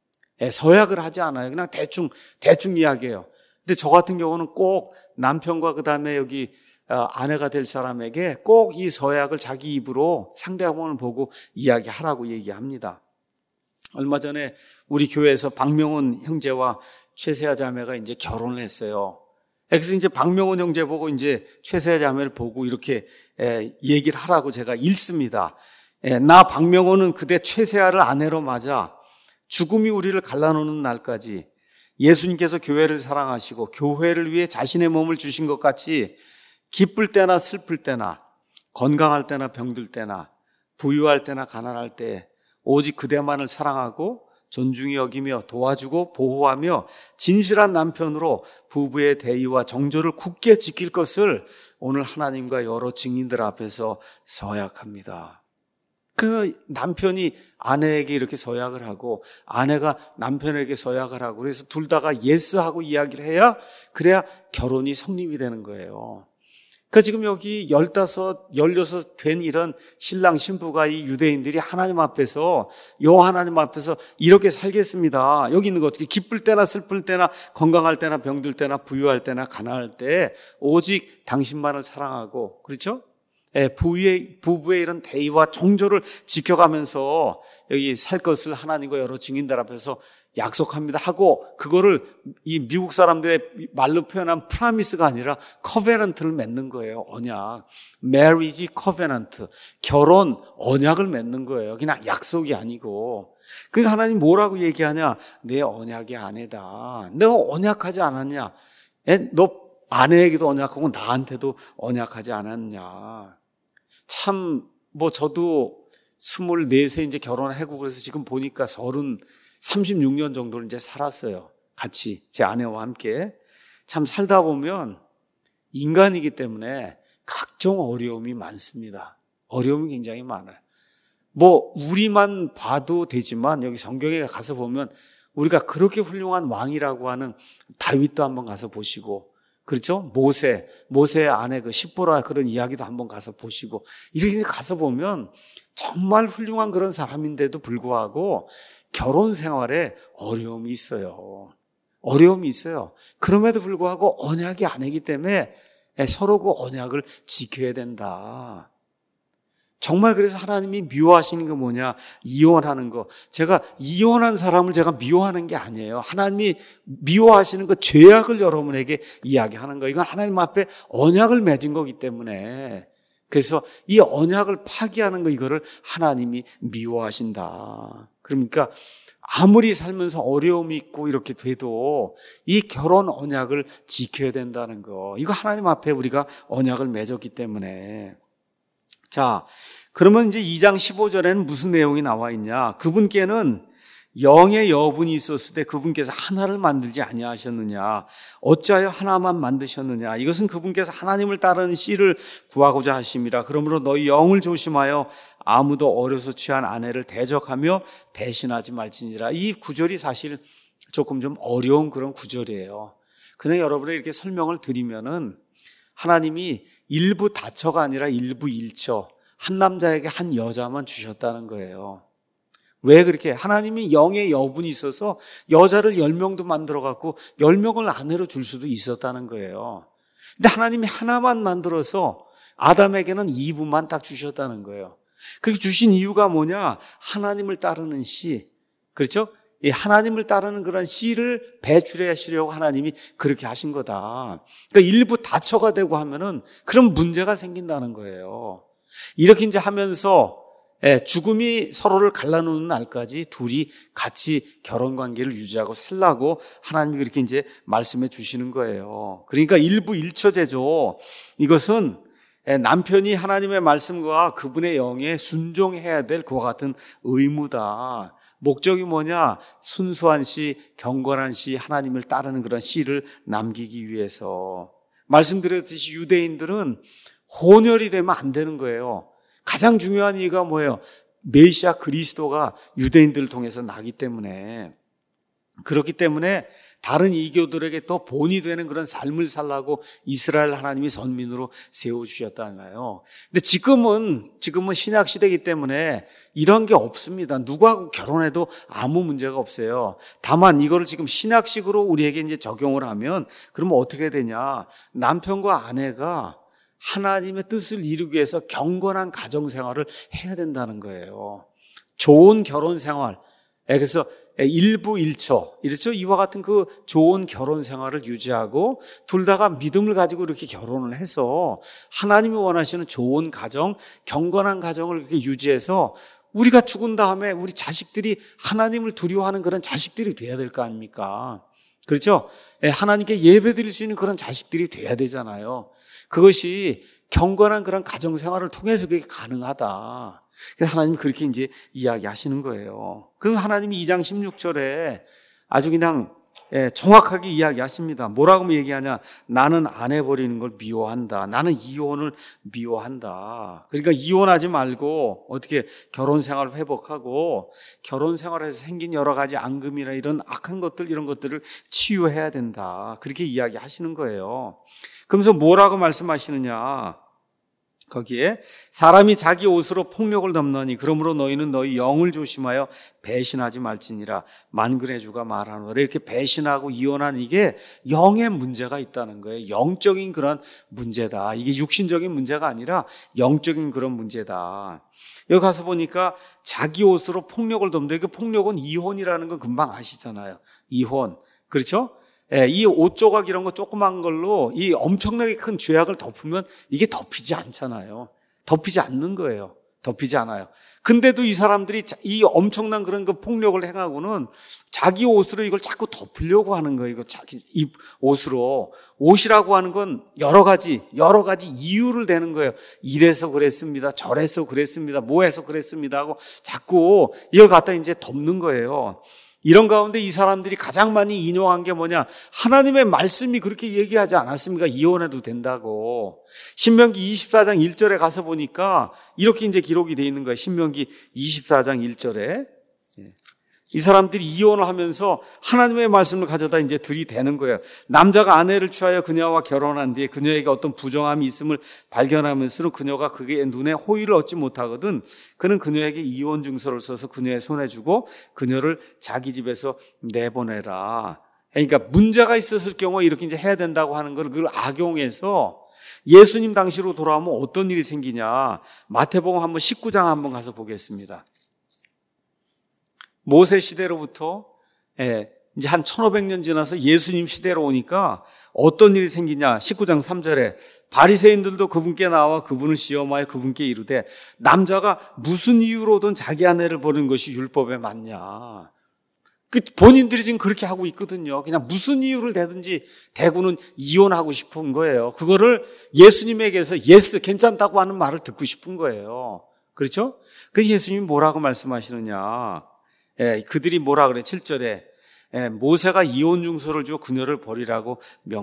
서약을 하지 않아요. 그냥 대충, 대충 이야기해요. 근데 저 같은 경우는 꼭 남편과 그 다음에 여기 아내가 될 사람에게 꼭 이 서약을 자기 입으로 상대방을 보고 이야기하라고 얘기합니다. 얼마 전에 우리 교회에서 박명훈 형제와 최세아 자매가 이제 결혼을 했어요. 그래서 이제 박명훈 형제 보고 이제 최세아 자매를 보고 이렇게 얘기를 하라고 제가 읽습니다. 나 박명훈은 그대 최세아를 아내로 맞아 죽음이 우리를 갈라놓는 날까지 예수님께서 교회를 사랑하시고 교회를 위해 자신의 몸을 주신 것 같이 기쁠 때나 슬플 때나 건강할 때나 병들 때나 부유할 때나 가난할 때 오직 그대만을 사랑하고 존중히 여기며 도와주고 보호하며 진실한 남편으로 부부의 대의와 정조를 굳게 지킬 것을 오늘 하나님과 여러 증인들 앞에서 서약합니다. 그 남편이 아내에게 이렇게 서약을 하고 아내가 남편에게 서약을 하고 그래서 둘 다가 예스하고 이야기를 해야 그래야 결혼이 성립이 되는 거예요. 그 지금 여기 열다섯, 열여섯 된 이런 신랑 신부가 이 유대인들이 하나님 앞에서 요 하나님 앞에서 이렇게 살겠습니다. 여기 있는 거 어떻게 기쁠 때나 슬플 때나 건강할 때나 병들 때나 부유할 때나 가난할 때 오직 당신만을 사랑하고 그렇죠? 부부의, 부부의 이런 대의와 정조를 지켜가면서 여기 살 것을 하나님과 여러 증인들 앞에서 약속합니다 하고 그거를 이 미국 사람들의 말로 표현한 프라미스가 아니라 커베넌트를 맺는 거예요. 언약. marriage covenant. 결혼 언약을 맺는 거예요. 그냥 약속이 아니고. 그러니까 하나님 뭐라고 얘기하냐? 내 언약의 아내다. 내가 언약하지 않았냐? 너 아내에게도 언약하고 나한테도 언약하지 않았냐? 참 뭐 저도 스물네 세 이제 결혼하고 그래서 지금 보니까 서른 삼십육 년 정도를 이제 살았어요. 같이 제 아내와 함께. 참 살다 보면 인간이기 때문에 각종 어려움이 많습니다. 어려움이 굉장히 많아요. 뭐 우리만 봐도 되지만 여기 성경에 가서 보면 우리가 그렇게 훌륭한 왕이라고 하는 다윗도 한번 가서 보시고, 그렇죠? 모세, 모세의 아내 그 십보라 그런 이야기도 한번 가서 보시고, 이렇게 가서 보면 정말 훌륭한 그런 사람인데도 불구하고 결혼 생활에 어려움이 있어요. 어려움이 있어요. 그럼에도 불구하고 언약이 아니기 때문에 서로 그 언약을 지켜야 된다. 정말 그래서 하나님이 미워하시는 게 뭐냐? 이혼하는 거. 제가 이혼한 사람을 제가 미워하는 게 아니에요. 하나님이 미워하시는 그 죄악을 여러분에게 이야기하는 거예요. 이건 하나님 앞에 언약을 맺은 거기 때문에. 그래서 이 언약을 파기하는 거, 이거를 하나님이 미워하신다. 그러니까 아무리 살면서 어려움이 있고 이렇게 돼도 이 결혼 언약을 지켜야 된다는 거. 이거 하나님 앞에 우리가 언약을 맺었기 때문에. 자, 그러면 이제 이 장 십오 절에는 무슨 내용이 나와 있냐? 그분께는 영의 여분이 있었을 때 그분께서 하나를 만들지 아니하셨느냐? 어찌하여 하나만 만드셨느냐? 이것은 그분께서 하나님을 따르는 씨를 구하고자 하심이라. 그러므로 너희 영을 조심하여 아무도 어려서 취한 아내를 대적하며 배신하지 말지니라. 이 구절이 사실 조금 좀 어려운 그런 구절이에요. 그냥 여러분에게 이렇게 설명을 드리면은 하나님이 일부 다처가 아니라 일부 일처, 한 남자에게 한 여자만 주셨다는 거예요. 왜 그렇게? 하나님이 영의 여분이 있어서 여자를 열 명도 만들어 갖고 열 명을 아내로 줄 수도 있었다는 거예요. 근데 하나님이 하나만 만들어서 아담에게는 이부만 딱 주셨다는 거예요. 그렇게 주신 이유가 뭐냐? 하나님을 따르는 씨, 그렇죠? 이 하나님을 따르는 그런 씨를 배출해 하시려고 하나님이 그렇게 하신 거다. 그러니까 일부 다처가 되고 하면은 그런 문제가 생긴다는 거예요. 이렇게 이제 하면서 죽음이 서로를 갈라놓는 날까지 둘이 같이 결혼 관계를 유지하고 살라고 하나님이 그렇게 이제 말씀해 주시는 거예요. 그러니까 일부 일처제죠. 이것은 남편이 하나님의 말씀과 그분의 영에 순종해야 될 그와 같은 의무다. 목적이 뭐냐? 순수한 씨, 경건한 씨, 하나님을 따르는 그런 씨를 남기기 위해서. 말씀드렸듯이 유대인들은 혼혈이 되면 안 되는 거예요. 가장 중요한 이유가 뭐예요? 메시아 그리스도가 유대인들을 통해서 나기 때문에. 그렇기 때문에 다른 이교들에게 또 본이 되는 그런 삶을 살라고 이스라엘 하나님이 선민으로 세워주셨잖아요. 근데 지금은, 지금은 신약 시대이기 때문에 이런 게 없습니다. 누구하고 결혼해도 아무 문제가 없어요. 다만 이거를 지금 신약식으로 우리에게 이제 적용을 하면 그러면 어떻게 되냐? 남편과 아내가 하나님의 뜻을 이루기 위해서 경건한 가정 생활을 해야 된다는 거예요. 좋은 결혼 생활. 그래서 일부 일처, 이렇죠? 이와 같은 그 좋은 결혼 생활을 유지하고 둘 다가 믿음을 가지고 이렇게 결혼을 해서 하나님이 원하시는 좋은 가정, 경건한 가정을 이렇게 유지해서 우리가 죽은 다음에 우리 자식들이 하나님을 두려워하는 그런 자식들이 돼야 될 거 아닙니까? 그렇죠? 하나님께 예배드릴 수 있는 그런 자식들이 돼야 되잖아요. 그것이 경건한 그런 가정 생활을 통해서 그게 가능하다. 그래서 하나님이 그렇게 이제 이야기하시는 거예요. 그래서 하나님이 이 장 십육 절에 아주 그냥 정확하게 이야기하십니다. 뭐라고 얘기하냐? 나는 아내 버리는 걸 미워한다. 나는 이혼을 미워한다. 그러니까 이혼하지 말고 어떻게 결혼 생활을 회복하고 결혼 생활에서 생긴 여러 가지 앙금이나 이런 악한 것들, 이런 것들을 치유해야 된다. 그렇게 이야기하시는 거예요. 그러면서 뭐라고 말씀하시느냐? 거기에 사람이 자기 옷으로 폭력을 덮느니 그러므로 너희는 너희 영을 조심하여 배신하지 말지니라. 만군의 주가 말하노라. 이렇게 배신하고 이혼한 이게 영의 문제가 있다는 거예요. 영적인 그런 문제다. 이게 육신적인 문제가 아니라 영적인 그런 문제다. 여기 가서 보니까 자기 옷으로 폭력을 덮는데 그 폭력은 이혼이라는 건 금방 아시잖아요. 이혼. 그렇죠? 예, 이 옷 조각 이런 거 조그만 걸로 이 엄청나게 큰 죄악을 덮으면 이게 덮이지 않잖아요. 덮이지 않는 거예요. 덮이지 않아요. 근데도 이 사람들이 이 엄청난 그런 그 폭력을 행하고는 자기 옷으로 이걸 자꾸 덮으려고 하는 거예요. 이거 자기 입 옷으로. 옷이라고 하는 건 여러 가지, 여러 가지 이유를 대는 거예요. 이래서 그랬습니다. 저래서 그랬습니다. 뭐해서 그랬습니다 하고 자꾸 이걸 갖다 이제 덮는 거예요. 이런 가운데 이 사람들이 가장 많이 인용한 게 뭐냐? 하나님의 말씀이 그렇게 얘기하지 않았습니까? 이혼해도 된다고. 신명기 이십사 장 일 절에 가서 보니까 이렇게 이제 기록이 되어 있는 거예요. 신명기 이십사 장 일 절에. 이 사람들이 이혼을 하면서 하나님의 말씀을 가져다 이제 들이대는 거예요. 남자가 아내를 취하여 그녀와 결혼한 뒤에 그녀에게 어떤 부정함이 있음을 발견하면서는 그녀가 그의 눈에 호의를 얻지 못하거든 그는 그녀에게 이혼 증서를 써서 그녀의 손에 주고 그녀를 자기 집에서 내보내라. 그러니까 문제가 있었을 경우에 이렇게 이제 해야 된다고 하는 걸 그걸 악용해서 예수님 당시로 돌아오면 어떤 일이 생기냐. 마태복음 한번 십구 장 한번 가서 보겠습니다. 모세 시대로부터 예, 이제 한 천오백 년 지나서 예수님 시대로 오니까 어떤 일이 생기냐. 십구 장 삼 절에 바리새인들도 그분께 나와 그분을 시험하여 그분께 이르되 남자가 무슨 이유로든 자기 아내를 버리는 것이 율법에 맞냐. 그 본인들이 지금 그렇게 하고 있거든요. 그냥 무슨 이유를 대든지 대구는 이혼하고 싶은 거예요. 그거를 예수님에게서 예스 괜찮다고 하는 말을 듣고 싶은 거예요. 그렇죠? 그 예수님이 뭐라고 말씀하시느냐. 예, 그들이 뭐라 그래? 칠 절에 예, 모세가 이혼 증서를 주어 그녀를 버리라고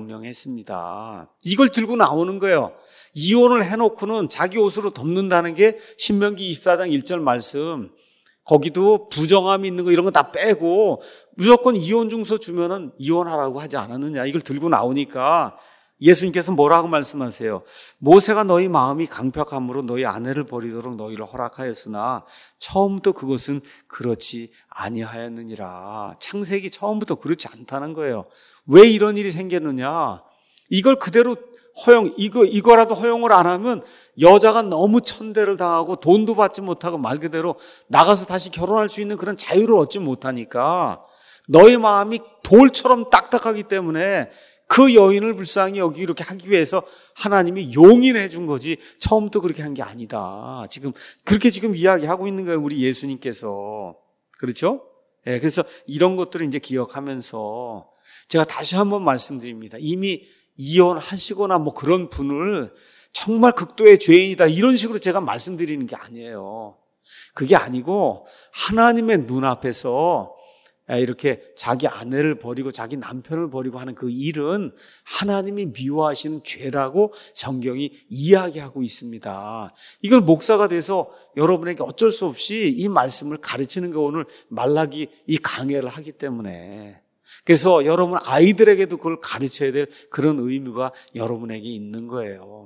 명령했습니다. 이걸 들고 나오는 거예요. 이혼을 해놓고는 자기 옷으로 덮는다는 게 신명기 이십사 장 일 절 말씀. 거기도 부정함이 있는 거 이런 거 다 빼고 무조건 이혼 증서 주면은 이혼하라고 하지 않았느냐. 이걸 들고 나오니까 예수님께서 뭐라고 말씀하세요? 모세가 너희 마음이 강팍함으로 너희 아내를 버리도록 너희를 허락하였으나 처음부터 그것은 그렇지 아니하였느니라. 창세기 처음부터 그렇지 않다는 거예요. 왜 이런 일이 생겼느냐? 이걸 그대로 허용, 이거, 이거라도 허용을 안 하면 여자가 너무 천대를 당하고 돈도 받지 못하고 말 그대로 나가서 다시 결혼할 수 있는 그런 자유를 얻지 못하니까 너희 마음이 돌처럼 딱딱하기 때문에 그 여인을 불쌍히 여기 이렇게 하기 위해서 하나님이 용인해 준 거지 처음부터 그렇게 한 게 아니다. 지금 그렇게 지금 이야기하고 있는 거예요. 우리 예수님께서. 그렇죠? 예, 그래서 이런 것들을 이제 기억하면서 제가 다시 한번 말씀드립니다. 이미 이혼하시거나 뭐 그런 분을 정말 극도의 죄인이다 이런 식으로 제가 말씀드리는 게 아니에요. 그게 아니고 하나님의 눈앞에서 이렇게 자기 아내를 버리고 자기 남편을 버리고 하는 그 일은 하나님이 미워하시는 죄라고 성경이 이야기하고 있습니다. 이걸 목사가 돼서 여러분에게 어쩔 수 없이 이 말씀을 가르치는 게 오늘 말라기 이 강해를 하기 때문에 그래서 여러분 아이들에게도 그걸 가르쳐야 될 그런 의무가 여러분에게 있는 거예요.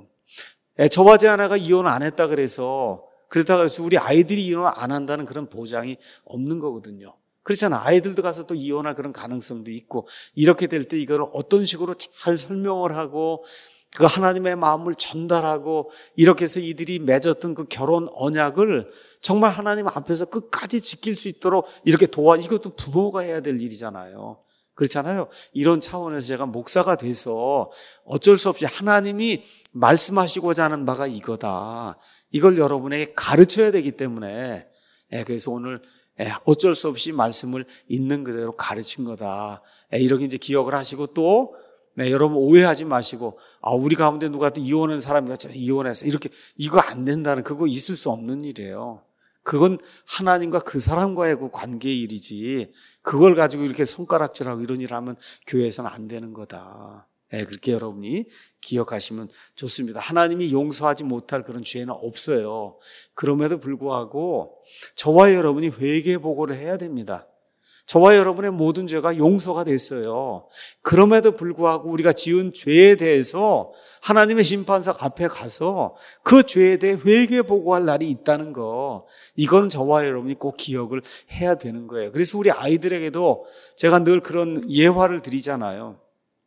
저와 제 아내가 이혼 안 했다 그래서 그렇다고 해서 우리 아이들이 이혼 안 한다는 그런 보장이 없는 거거든요. 그렇잖아. 아이들도 가서 또 이혼할 그런 가능성도 있고 이렇게 될 때 이걸 어떤 식으로 잘 설명을 하고 그 하나님의 마음을 전달하고 이렇게 해서 이들이 맺었던 그 결혼 언약을 정말 하나님 앞에서 끝까지 지킬 수 있도록 이렇게 도와 이것도 부모가 해야 될 일이잖아요. 그렇잖아요. 이런 차원에서 제가 목사가 돼서 어쩔 수 없이 하나님이 말씀하시고자 하는 바가 이거다. 이걸 여러분에게 가르쳐야 되기 때문에 그래서 오늘 어쩔 수 없이 말씀을 있는 그대로 가르친 거다. 이렇게 이제 기억을 하시고 또 네, 여러분 오해하지 마시고 아 우리 가운데 누가 또 이혼한 사람이 이혼해서 이렇게 이거 안 된다는 그거 있을 수 없는 일이에요. 그건 하나님과 그 사람과의 그 관계의 일이지 그걸 가지고 이렇게 손가락질하고 이런 일을 하면 교회에서는 안 되는 거다. 네, 그렇게 여러분이 기억하시면 좋습니다. 하나님이 용서하지 못할 그런 죄는 없어요. 그럼에도 불구하고 저와 여러분이 회개 보고를 해야 됩니다. 저와 여러분의 모든 죄가 용서가 됐어요. 그럼에도 불구하고 우리가 지은 죄에 대해서 하나님의 심판석 앞에 가서 그 죄에 대해 회개 보고할 날이 있다는 거, 이건 저와 여러분이 꼭 기억을 해야 되는 거예요. 그래서 우리 아이들에게도 제가 늘 그런 예화를 드리잖아요.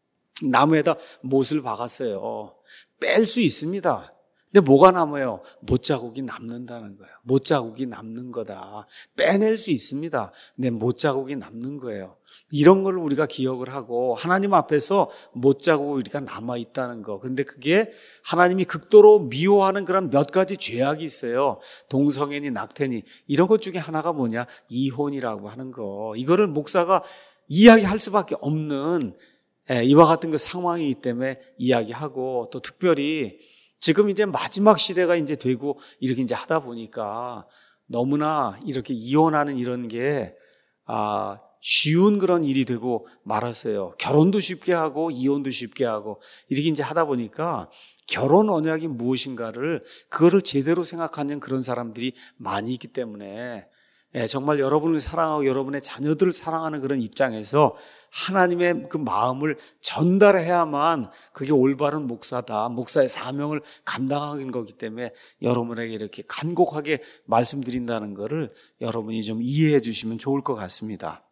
나무에다 못을 박았어요. 뺄 수 있습니다. 근데 뭐가 남아요? 못자국이 남는다는 거예요. 못자국이 남는 거다. 빼낼 수 있습니다. 근데 못자국이 남는 거예요. 이런 걸 우리가 기억을 하고 하나님 앞에서 못자국이 우리가 남아있다는 거. 근데 그게 하나님이 극도로 미워하는 그런 몇 가지 죄악이 있어요. 동성애니 낙태니 이런 것 중에 하나가 뭐냐? 이혼이라고 하는 거. 이거를 목사가 이야기할 수밖에 없는 이와 같은 그 상황이기 때문에 이야기하고 또 특별히 지금 이제 마지막 시대가 이제 되고 이렇게 이제 하다 보니까 너무나 이렇게 이혼하는 이런 게, 아, 쉬운 그런 일이 되고 말았어요. 결혼도 쉽게 하고 이혼도 쉽게 하고 이렇게 이제 하다 보니까 결혼 언약이 무엇인가를 그거를 제대로 생각하는 그런 사람들이 많이 있기 때문에 예, 정말 여러분을 사랑하고 여러분의 자녀들을 사랑하는 그런 입장에서 하나님의 그 마음을 전달해야만 그게 올바른 목사다. 목사의 사명을 감당하는 거기 때문에 여러분에게 이렇게 간곡하게 말씀드린다는 것을 여러분이 좀 이해해 주시면 좋을 것 같습니다.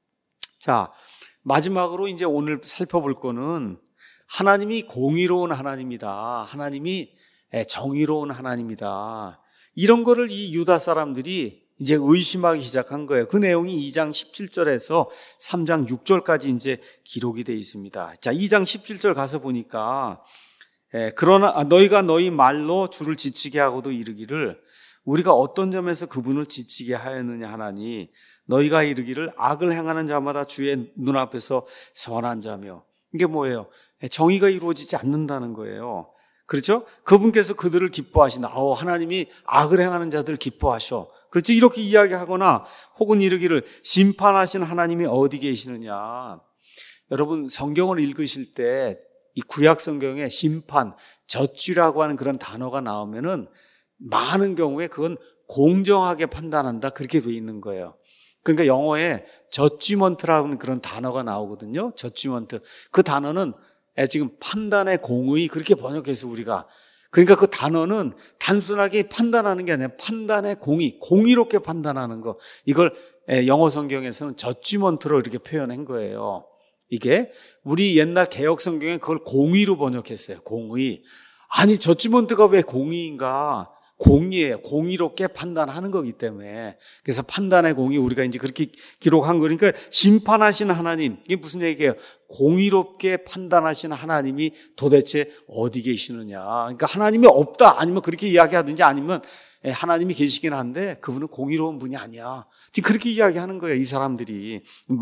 자, 마지막으로 이제 오늘 살펴볼 거는 하나님이 공의로운 하나님이다. 하나님이 정의로운 하나님이다. 이런 거를 이 유다 사람들이 이제 의심하기 시작한 거예요. 그 내용이 이 장 십칠 절에서 삼 장 육 절까지 이제 기록이 되어 있습니다. 자, 이 장 십칠 절 가서 보니까 예, 그러나 너희가 너희 말로 주를 지치게 하고도 이르기를 우리가 어떤 점에서 그분을 지치게 하였느냐 하나니 너희가 이르기를 악을 행하는 자마다 주의 눈앞에서 선한 자며 이게 뭐예요? 정의가 이루어지지 않는다는 거예요. 그렇죠? 그분께서 그들을 기뻐하신다. 어, 하나님이 악을 행하는 자들 기뻐하셔. 그렇죠? 이렇게 이야기하거나 혹은 이르기를 심판하신 하나님이 어디 계시느냐. 여러분 성경을 읽으실 때 이 구약 성경에 심판, 저주라고 하는 그런 단어가 나오면은 많은 경우에 그건 공정하게 판단한다 그렇게 돼 있는 거예요. 그러니까 영어에 저지먼트라는 그런 단어가 나오거든요. 저지먼트. 그 단어는 지금 판단의 공의 그렇게 번역해서 우리가 그러니까 그 단어는 단순하게 판단하는 게 아니라 판단의 공의, 공의롭게 판단하는 거. 이걸 영어 성경에서는 저지먼트로 이렇게 표현한 거예요. 이게 우리 옛날 개혁 성경에 그걸 공의로 번역했어요. 공의. 아니 저지먼트가 왜 공의인가? 공의예요. 공의롭게 판단하는 거기 때문에. 그래서 판단의 공의 우리가 이제 그렇게 기록한 거니까 심판하시는 하나님. 이게 무슨 얘기예요? 공의롭게 판단하시는 하나님이 도대체 어디 계시느냐. 그러니까 하나님이 없다. 아니면 그렇게 이야기하든지 아니면 하나님이 계시긴 한데 그분은 공의로운 분이 아니야. 지금 그렇게 이야기하는 거예요. 이 사람들이.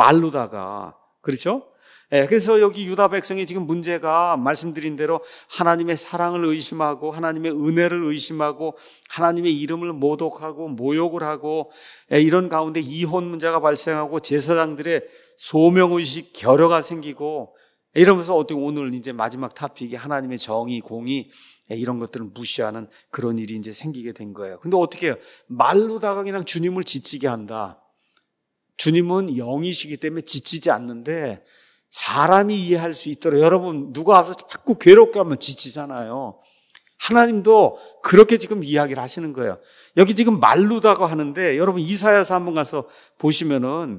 말로다가. 그렇죠? 예, 그래서 여기 유다 백성이 지금 문제가 말씀드린 대로 하나님의 사랑을 의심하고 하나님의 은혜를 의심하고 하나님의 이름을 모독하고 모욕을 하고 예, 이런 가운데 이혼 문제가 발생하고 제사장들의 소명의식 결여가 생기고 이러면서 어떻게 오늘 이제 마지막 토픽이 하나님의 정의, 공의 예, 이런 것들을 무시하는 그런 일이 이제 생기게 된 거예요. 근데 어떻게 해요? 말로다가 그냥 주님을 지치게 한다. 주님은 영이시기 때문에 지치지 않는데 사람이 이해할 수 있도록 여러분 누가 와서 자꾸 괴롭게 하면 지치잖아요. 하나님도 그렇게 지금 이야기를 하시는 거예요. 여기 지금 말로다가 하는데 여러분 이사야서 한번 가서 보시면은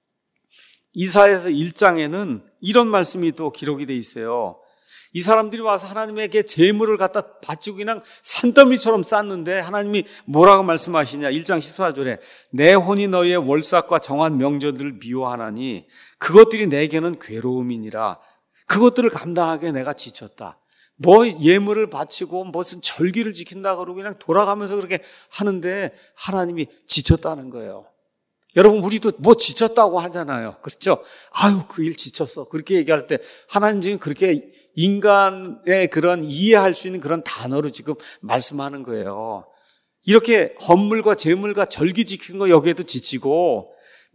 이사야서 일 장에는 이런 말씀이 또 기록이 돼 있어요. 이 사람들이 와서 하나님에게 제물을 갖다 바치고 그냥 산더미처럼 쌌는데 하나님이 뭐라고 말씀하시냐. 일 장 십사 절에 내 혼이 너희의 월삭과 정한 명절들을 미워하나니 그것들이 내게는 괴로움이니라. 그것들을 감당하기에 내가 지쳤다. 뭐 예물을 바치고 무슨 절기를 지킨다 그러고 그냥 돌아가면서 그렇게 하는데 하나님이 지쳤다는 거예요. 여러분 우리도 뭐 지쳤다고 하잖아요. 그렇죠? 아유 그 일 지쳤어. 그렇게 얘기할 때 하나님 지금 그렇게 인간의 그런 이해할 수 있는 그런 단어로 지금 말씀하는 거예요. 이렇게 헌물과 제물과 절기 지키는 거 여기에도 지치고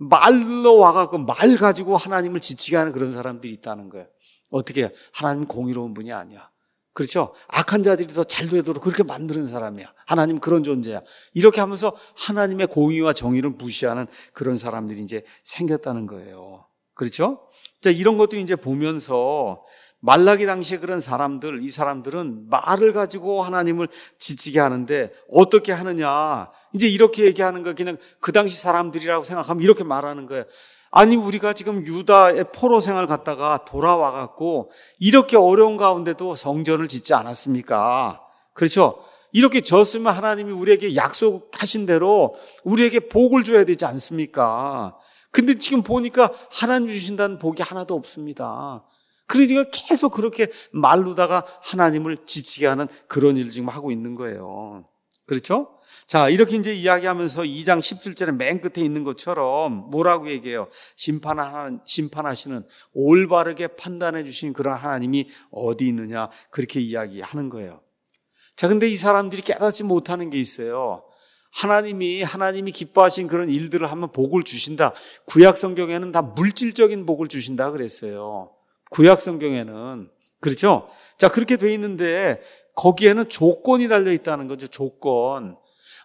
말로 와갖고 말 가지고 하나님을 지치게 하는 그런 사람들이 있다는 거예요. 어떻게 해요? 하나님 공의로운 분이 아니야. 그렇죠? 악한 자들이 더 잘 되도록 그렇게 만드는 사람이야. 하나님 그런 존재야. 이렇게 하면서 하나님의 공의와 정의를 무시하는 그런 사람들이 이제 생겼다는 거예요. 그렇죠? 자, 이런 것들이 이제 보면서 말라기 당시에 그런 사람들, 이 사람들은 말을 가지고 하나님을 지치게 하는데 어떻게 하느냐. 이제 이렇게 얘기하는 거 그냥 그 당시 사람들이라고 생각하면 이렇게 말하는 거예요. 아니 우리가 지금 유다의 포로 생활 갔다가 돌아와 갖고 이렇게 어려운 가운데도 성전을 짓지 않았습니까? 그렇죠? 이렇게 졌으면 하나님이 우리에게 약속하신 대로 우리에게 복을 줘야 되지 않습니까? 근데 지금 보니까 하나님 주신다는 복이 하나도 없습니다. 그러니까 계속 그렇게 말로다가 하나님을 지치게 하는 그런 일을 지금 하고 있는 거예요. 그렇죠? 자, 이렇게 이제 이야기하면서 이 장 십칠 절에 맨 끝에 있는 것처럼 뭐라고 얘기해요? 심판하, 심판하시는 올바르게 판단해 주신 그런 하나님이 어디 있느냐 그렇게 이야기하는 거예요. 자, 근데 이 사람들이 깨닫지 못하는 게 있어요. 하나님이 하나님이 기뻐하신 그런 일들을 하면 복을 주신다. 구약 성경에는 다 물질적인 복을 주신다 그랬어요. 구약 성경에는. 그렇죠? 자, 그렇게 돼 있는데 거기에는 조건이 달려 있다는 거죠. 조건.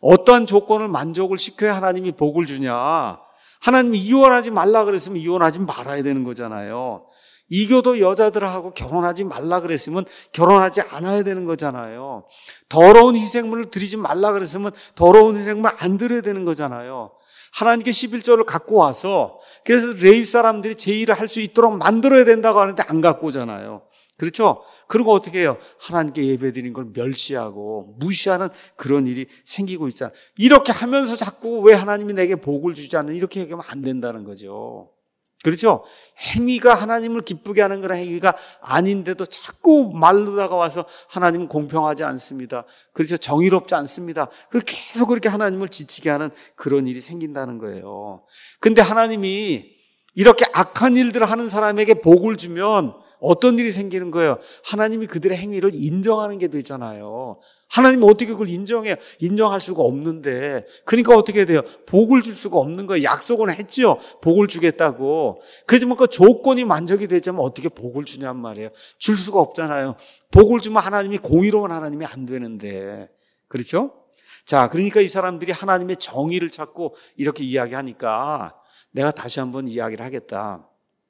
어떠한 조건을 만족을 시켜야 하나님이 복을 주냐? 하나님이 이혼하지 말라 그랬으면 이혼하지 말아야 되는 거잖아요. 이교도 여자들하고 결혼하지 말라 그랬으면 결혼하지 않아야 되는 거잖아요. 더러운 희생물을 드리지 말라 그랬으면 더러운 희생물 안 드려야 되는 거잖아요. 하나님께 십일조를 갖고 와서 그래서 레위 사람들이 제의를 할 수 있도록 만들어야 된다고 하는데 안 갖고 오잖아요. 그렇죠? 그리고 어떻게 해요? 하나님께 예배드린 걸 멸시하고 무시하는 그런 일이 생기고 있잖아요. 이렇게 하면서 자꾸 왜 하나님이 내게 복을 주지 않는 이렇게 얘기하면 안 된다는 거죠. 그렇죠? 행위가 하나님을 기쁘게 하는 그런 행위가 아닌데도 자꾸 말로 다가와서 하나님은 공평하지 않습니다. 그래서 정의롭지 않습니다. 계속 그렇게 하나님을 지치게 하는 그런 일이 생긴다는 거예요. 근데 하나님이 이렇게 악한 일들을 하는 사람에게 복을 주면 어떤 일이 생기는 거예요? 하나님이 그들의 행위를 인정하는 게 되잖아요. 하나님은 어떻게 그걸 인정해요? 인정할 수가 없는데. 그러니까 어떻게 돼요? 복을 줄 수가 없는 거예요. 약속은 했지요. 복을 주겠다고. 그렇지만 그 조건이 만족이 되자면 어떻게 복을 주냔 말이에요. 줄 수가 없잖아요. 복을 주면 하나님이 공의로운 하나님이 안 되는데. 그렇죠? 자, 그러니까 이 사람들이 하나님의 정의를 찾고 이렇게 이야기하니까 내가 다시 한번 이야기를 하겠다.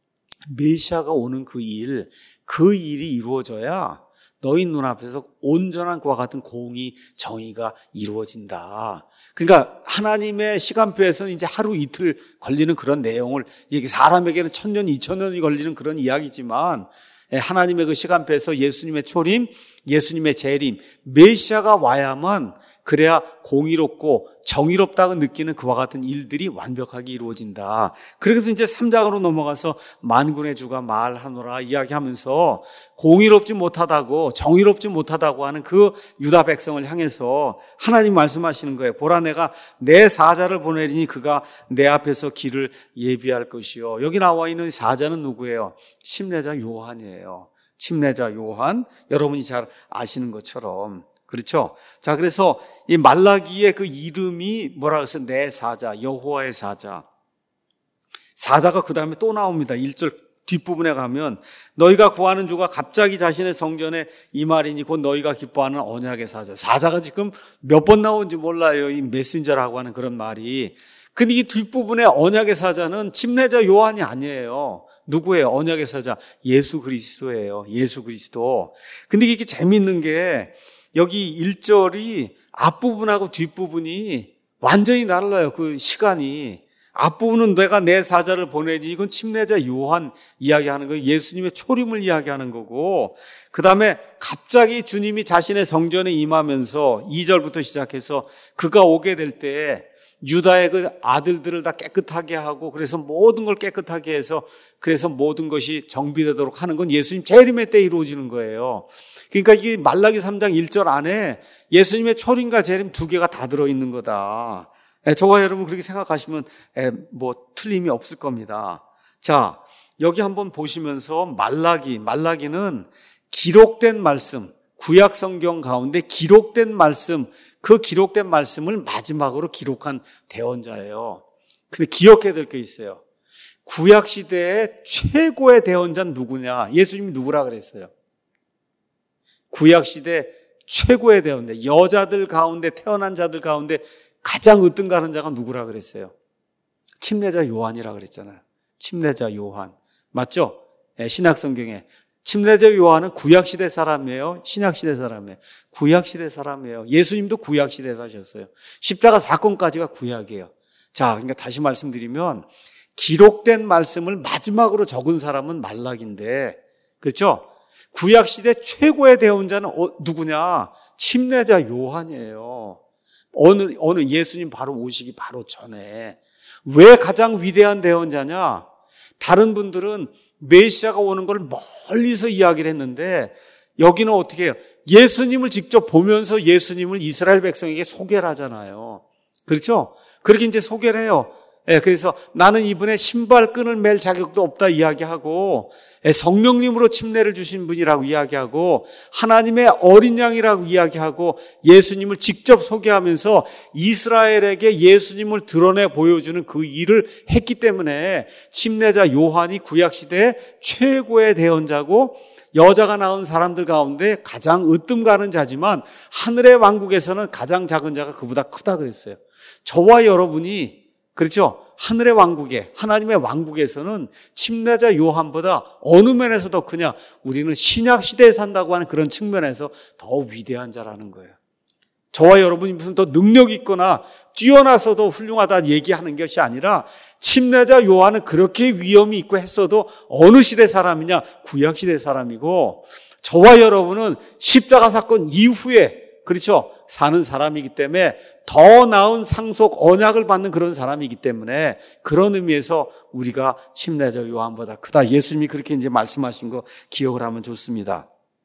메시아가 오는 그 일, 그 일이 이루어져야 너희 눈앞에서 온전한 그와 같은 공의, 정의가 이루어진다. 그러니까 하나님의 시간표에서는 이제 하루 이틀 걸리는 그런 내용을, 이게 사람에게는 천년, 이천년이 걸리는 그런 이야기지만 하나님의 그 시간표에서 예수님의 초림, 예수님의 재림, 메시아가 와야만 그래야 공의롭고 정의롭다고 느끼는 그와 같은 일들이 완벽하게 이루어진다. 그래서 이제 삼 장으로 넘어가서 만군의 주가 말하노라 이야기하면서 공의롭지 못하다고 정의롭지 못하다고 하는 그 유다 백성을 향해서 하나님 말씀하시는 거예요. 보라, 내가 내 사자를 보내리니 그가 내 앞에서 길을 예비할 것이요. 여기 나와 있는 사자는 누구예요? 침례자 요한이에요. 침례자 요한, 여러분이 잘 아시는 것처럼. 그렇죠? 자, 그래서 이 말라기의 그 이름이 뭐라 그래서 내 사자, 여호와의 사자. 사자가 그 다음에 또 나옵니다. 일 절 뒷부분에 가면 너희가 구하는 주가 갑자기 자신의 성전에 이 말이니 곧 너희가 기뻐하는 언약의 사자. 사자가 지금 몇 번 나온지 몰라요. 이 메신저라고 하는 그런 말이. 근데 이 뒷부분에 언약의 사자는 침례자 요한이 아니에요. 누구예요? 언약의 사자. 예수 그리스도예요. 예수 그리스도. 근데 이게 재미있는 게 여기 일 절이 앞부분하고 뒷부분이 완전히 달라요. 그 시간이. 앞부분은 내가 내 사자를 보내지, 이건 침례자 요한 이야기하는 거예요. 예수님의 초림을 이야기하는 거고, 그 다음에 갑자기 주님이 자신의 성전에 임하면서 이 절부터 시작해서 그가 오게 될 때 유다의 그 아들들을 다 깨끗하게 하고, 그래서 모든 걸 깨끗하게 해서 그래서 모든 것이 정비되도록 하는 건 예수님 재림의 때 이루어지는 거예요. 그러니까 이게 말라기 삼 장 일 절 안에 예수님의 초림과 재림 두 개가 다 들어있는 거다. 저와 여러분 그렇게 생각하시면 뭐 틀림이 없을 겁니다. 자, 여기 한번 보시면서 말라기, 말라기는 기록된 말씀, 구약 성경 가운데 기록된 말씀, 그 기록된 말씀을 마지막으로 기록한 대언자예요. 근데 기억해야 될 게 있어요. 구약 시대의 최고의 대언자는 누구냐? 예수님이 누구라 그랬어요? 구약 시대 최고의 대언자, 여자들 가운데, 태어난 자들 가운데 가장 으뜸가는 자가 누구라 그랬어요? 침례자 요한이라 그랬잖아요. 침례자 요한. 맞죠? 네, 신약성경에. 침례자 요한은 구약시대 사람이에요? 신약시대 사람이에요? 구약시대 사람이에요. 예수님도 구약시대 사셨어요. 십자가 사건까지가 구약이에요. 자, 그러니까 다시 말씀드리면 기록된 말씀을 마지막으로 적은 사람은 말라기인데, 그렇죠? 구약시대 최고의 대언자는 어, 누구냐? 침례자 요한이에요. 어느, 어느 예수님 바로 오시기 바로 전에. 왜 가장 위대한 대언자냐? 다른 분들은 메시아가 오는 걸 멀리서 이야기를 했는데 여기는 어떻게 해요? 예수님을 직접 보면서 예수님을 이스라엘 백성에게 소개를 하잖아요. 그렇죠? 그렇게 이제 소개를 해요. 예, 그래서 나는 이분의 신발끈을 맬 자격도 없다 이야기하고, 예, 성령님으로 침례를 주신 분이라고 이야기하고, 하나님의 어린 양이라고 이야기하고, 예수님을 직접 소개하면서 이스라엘에게 예수님을 드러내 보여주는 그 일을 했기 때문에 침례자 요한이 구약시대의 최고의 대언자고, 여자가 낳은 사람들 가운데 가장 으뜸 가는 자지만 하늘의 왕국에서는 가장 작은 자가 그보다 크다 그랬어요. 저와 여러분이, 그렇죠? 하늘의 왕국에, 하나님의 왕국에서는 침례자 요한보다 어느 면에서 더 크냐? 우리는 신약 시대에 산다고 하는 그런 측면에서 더 위대한 자라는 거예요. 저와 여러분이 무슨 더 능력이 있거나 뛰어나서도 훌륭하다 얘기하는 것이 아니라, 침례자 요한은 그렇게 위엄이 있고 했어도 어느 시대 사람이냐? 구약 시대 사람이고, 저와 여러분은 십자가 사건 이후에, 그렇죠? 사는 사람이기 때문에 더 나은 상속 언약을 받는 그런 사람이기 때문에, 그런 의미에서 우리가 침례자 요한보다 크다. 예수님이 그렇게 이제 말씀하신 거 기억을 하면 좋습니다.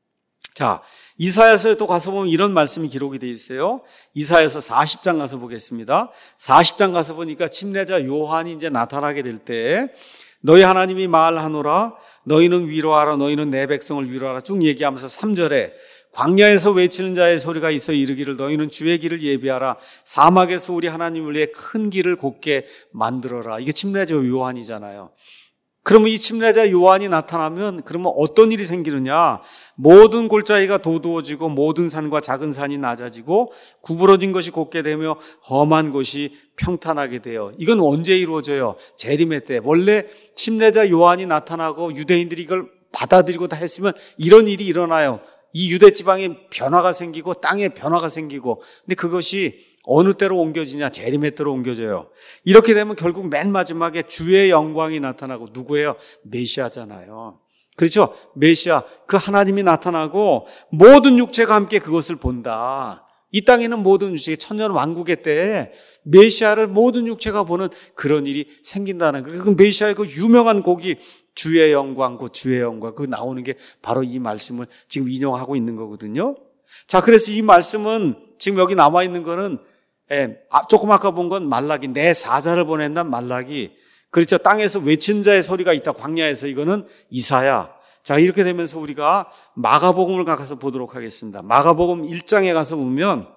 자, 이사야서에 또 가서 보면 이런 말씀이 기록이 되어 있어요. 이사야서 사십 장 가서 보겠습니다. 사십 장 가서 보니까 침례자 요한이 이제 나타나게 될 때, 너희 하나님이 말하노라, 너희는 위로하라, 너희는 내 백성을 위로하라 쭉 얘기하면서 삼 절에 광야에서 외치는 자의 소리가 있어 이르기를 너희는 주의 길을 예비하라, 사막에서 우리 하나님을 위해 큰 길을 곱게 만들어라. 이게 침례자 요한이잖아요. 그러면 이 침례자 요한이 나타나면 그러면 어떤 일이 생기느냐? 모든 골짜기가 도두어지고 모든 산과 작은 산이 낮아지고 구부러진 것이 곱게 되며 험한 곳이 평탄하게 돼요. 이건 언제 이루어져요? 재림의 때. 원래 침례자 요한이 나타나고 유대인들이 이걸 받아들이고 다 했으면 이런 일이 일어나요. 이 유대 지방에 변화가 생기고 땅에 변화가 생기고. 근데 그것이 어느 때로 옮겨지냐? 재림의 때로 옮겨져요. 이렇게 되면 결국 맨 마지막에 주의 영광이 나타나고, 누구예요? 메시아잖아요. 그렇죠? 메시아, 그 하나님이 나타나고 모든 육체가 함께 그것을 본다. 이 땅에는 모든 육체, 천년 왕국의 때에 메시아를 모든 육체가 보는 그런 일이 생긴다는 거예요. 그 메시아의 그 유명한 곡이 주의 영광, 그 주의 영광, 그 나오는 게 바로 이 말씀을 지금 인용하고 있는 거거든요. 자, 그래서 이 말씀은 지금 여기 남아 있는 거는, 예, 조금 아까 본 건 말라기, 내 사자를 보낸단 말라기. 그렇죠. 땅에서 외친 자의 소리가 있다. 광야에서. 이거는 이사야. 자, 이렇게 되면서 우리가 마가복음을 가서 보도록 하겠습니다. 마가복음 일 장에 가서 보면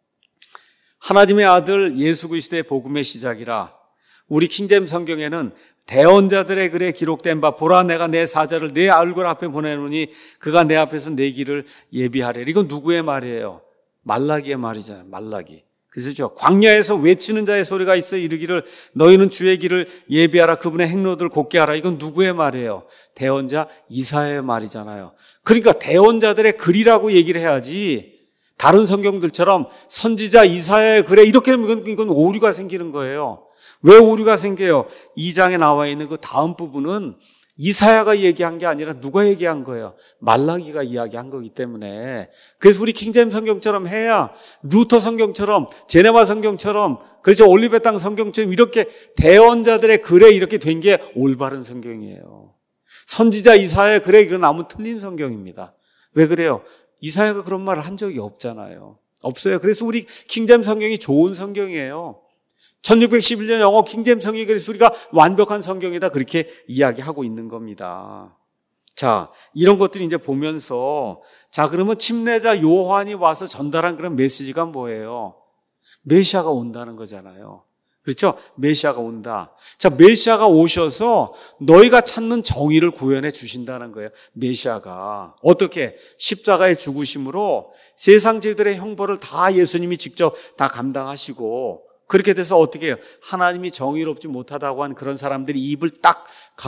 하나님의 아들 예수 그리스도의 복음의 시작이라, 우리 킹제임스 성경에는 대언자들의 글에 기록된 바 보라 내가 내 사자를 내 얼굴 앞에 보내노니 그가 내 앞에서 내 길을 예비하리라. 이건 누구의 말이에요? 말라기의 말이잖아요. 말라기. 그래서 광야에서 외치는 자의 소리가 있어 이르기를 너희는 주의 길을 예비하라, 그분의 행로들 곱게 하라. 이건 누구의 말이에요? 대언자 이사야의 말이잖아요. 그러니까 대언자들의 글이라고 얘기를 해야지, 다른 성경들처럼 선지자 이사야의 글에 이렇게 하면 이건, 이건 오류가 생기는 거예요. 왜 오류가 생겨요? 이 장에 나와 있는 그 다음 부분은 이사야가 얘기한 게 아니라 누가 얘기한 거예요? 말라기가 이야기한 거기 때문에. 그래서 우리 킹제임스 성경처럼 해야, 루터 성경처럼, 제네바 성경처럼, 그렇죠, 올리베 땅 성경처럼 이렇게 대언자들의 글에 이렇게 된 게 올바른 성경이에요. 선지자 이사야의 글에 이건 아무 틀린 성경입니다. 왜 그래요? 이사야가 그런 말을 한 적이 없잖아요. 없어요. 그래서 우리 킹제임스 성경이 좋은 성경이에요. 천육백십일 년 영어 킹제임스 성경이 그래서 우리가 완벽한 성경이다, 그렇게 이야기하고 있는 겁니다. 자, 이런 것들이 이제 보면서, 자, 그러면 침례자 요한이 와서 전달한 그런 메시지가 뭐예요? 메시아가 온다는 거잖아요. 그렇죠? 메시아가 온다. 자, 메시아가 오셔서 너희가 찾는 정의를 구현해 주신다는 거예요. 메시아가. 어떻게? 십자가의 죽으심으로 세상 죄들의 형벌을 다 예수님이 직접 다 감당하시고, 그렇게 돼서 어떻게 해요? 하나님이 정의롭지 못하다고 한 그런 사람들이 입을 딱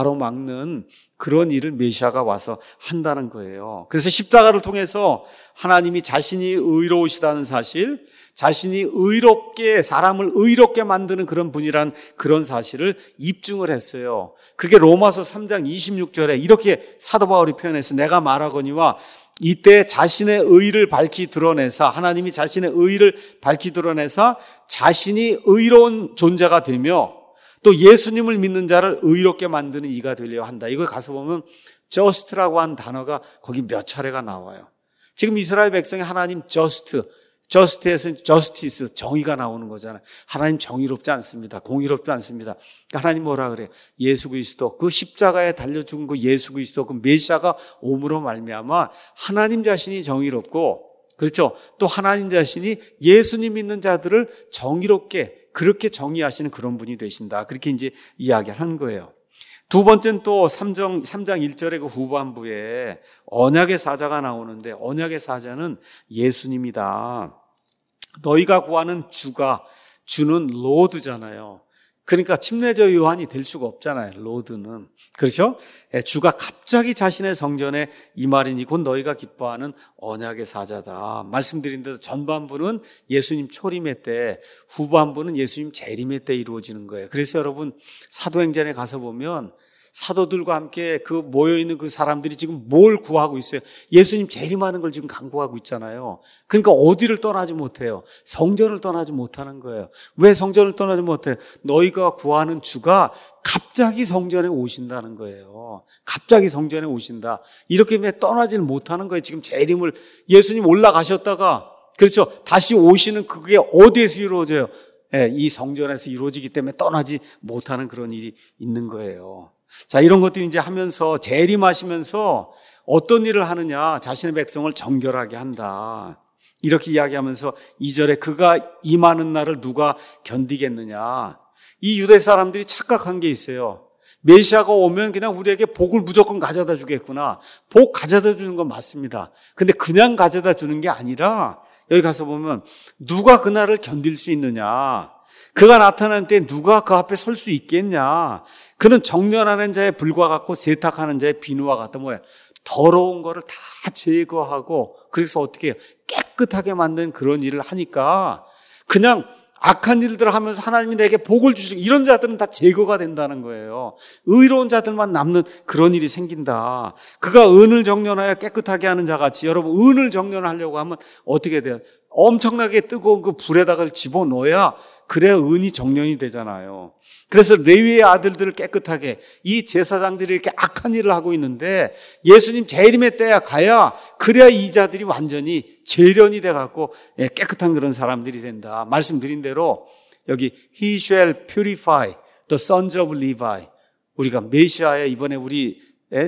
가로막는 그런 일을 메시아가 와서 한다는 거예요. 그래서 십자가를 통해서 하나님이 자신이 의로우시다는 사실, 자신이 의롭게, 사람을 의롭게 만드는 그런 분이란 그런 사실을 입증을 했어요. 그게 로마서 삼 장 이십육 절에 이렇게 사도 바울이 표현해서 내가 말하거니와 이때 자신의 의를 밝히 드러내사, 하나님이 자신의 의를 밝히 드러내사 자신이 의로운 존재가 되며 또 예수님을 믿는 자를 의롭게 만드는 이가 되려 한다. 이걸 가서 보면 just라고 한 단어가 거기 몇 차례가 나와요. 지금 이스라엘 백성이 하나님 just, justice에서 justice, 정의가 나오는 거잖아요. 하나님 정의롭지 않습니다. 공의롭지 않습니다. 하나님 뭐라 그래요? 예수 그리스도, 그 십자가에 달려 죽은 그 예수 그리스도, 그 메시아가 옴으로 말미암아 하나님 자신이 정의롭고, 그렇죠? 또 하나님 자신이 예수님 믿는 자들을 정의롭게 그렇게 정의하시는 그런 분이 되신다. 그렇게 이제 이야기를 하는 거예요. 두 번째는 또 삼 장, 삼 장 일 절의 그 후반부에 언약의 사자가 나오는데, 언약의 사자는 예수님이다. 너희가 구하는 주가, 주는 로드잖아요. 그러니까 침례자 요한이 될 수가 없잖아요. 로드는. 그렇죠? 주가 갑자기 자신의 성전에 임하리니 곧 너희가 기뻐하는 언약의 사자다. 말씀드린 대로 전반부는 예수님 초림의 때, 후반부는 예수님 재림의 때 이루어지는 거예요. 그래서 여러분 사도행전에 가서 보면 사도들과 함께 그 모여있는 그 사람들이 지금 뭘 구하고 있어요? 예수님 재림하는 걸 지금 간구하고 있잖아요. 그러니까 어디를 떠나지 못해요? 성전을 떠나지 못하는 거예요. 왜 성전을 떠나지 못해요? 너희가 구하는 주가 갑자기 성전에 오신다는 거예요. 갑자기 성전에 오신다. 이렇게 떠나지를 못하는 거예요. 지금 재림을, 예수님 올라가셨다가, 그렇죠, 다시 오시는 그게 어디에서 이루어져요? 예, 이 성전에서 이루어지기 때문에 떠나지 못하는 그런 일이 있는 거예요. 자, 이런 것들이 이제 하면서, 재림하시면서 어떤 일을 하느냐, 자신의 백성을 정결하게 한다. 이렇게 이야기하면서 이 절에 그가 임하는 날을 누가 견디겠느냐. 이 유대 사람들이 착각한 게 있어요. 메시아가 오면 그냥 우리에게 복을 무조건 가져다 주겠구나. 복 가져다 주는 건 맞습니다. 근데 그냥 가져다 주는 게 아니라, 여기 가서 보면 누가 그날을 견딜 수 있느냐, 그가 나타난 때 누가 그 앞에 설 수 있겠냐. 그는 정련하는 자의 불과 같고 세탁하는 자의 비누와 같다. 뭐야? 더러운 거를 다 제거하고, 그래서 어떻게 해요? 깨끗하게 만든 그런 일을 하니까, 그냥 악한 일들을 하면서 하나님이 내게 복을 주시고, 이런 자들은 다 제거가 된다는 거예요. 의로운 자들만 남는 그런 일이 생긴다. 그가 은을 정련하여 깨끗하게 하는 자같이, 여러분 은을 정련하려고 하면 어떻게 돼요? 엄청나게 뜨거운 그 불에다가 집어넣어야 그래야 은이 정련이 되잖아요. 그래서 레위의 아들들을 깨끗하게, 이 제사장들이 이렇게 악한 일을 하고 있는데 예수님 재림의 때야 가야, 그래야 이 자들이 완전히 재련이 돼갖고 깨끗한 그런 사람들이 된다. 말씀드린 대로 여기 He shall purify the sons of Levi, 우리가 메시아에 이번에 우리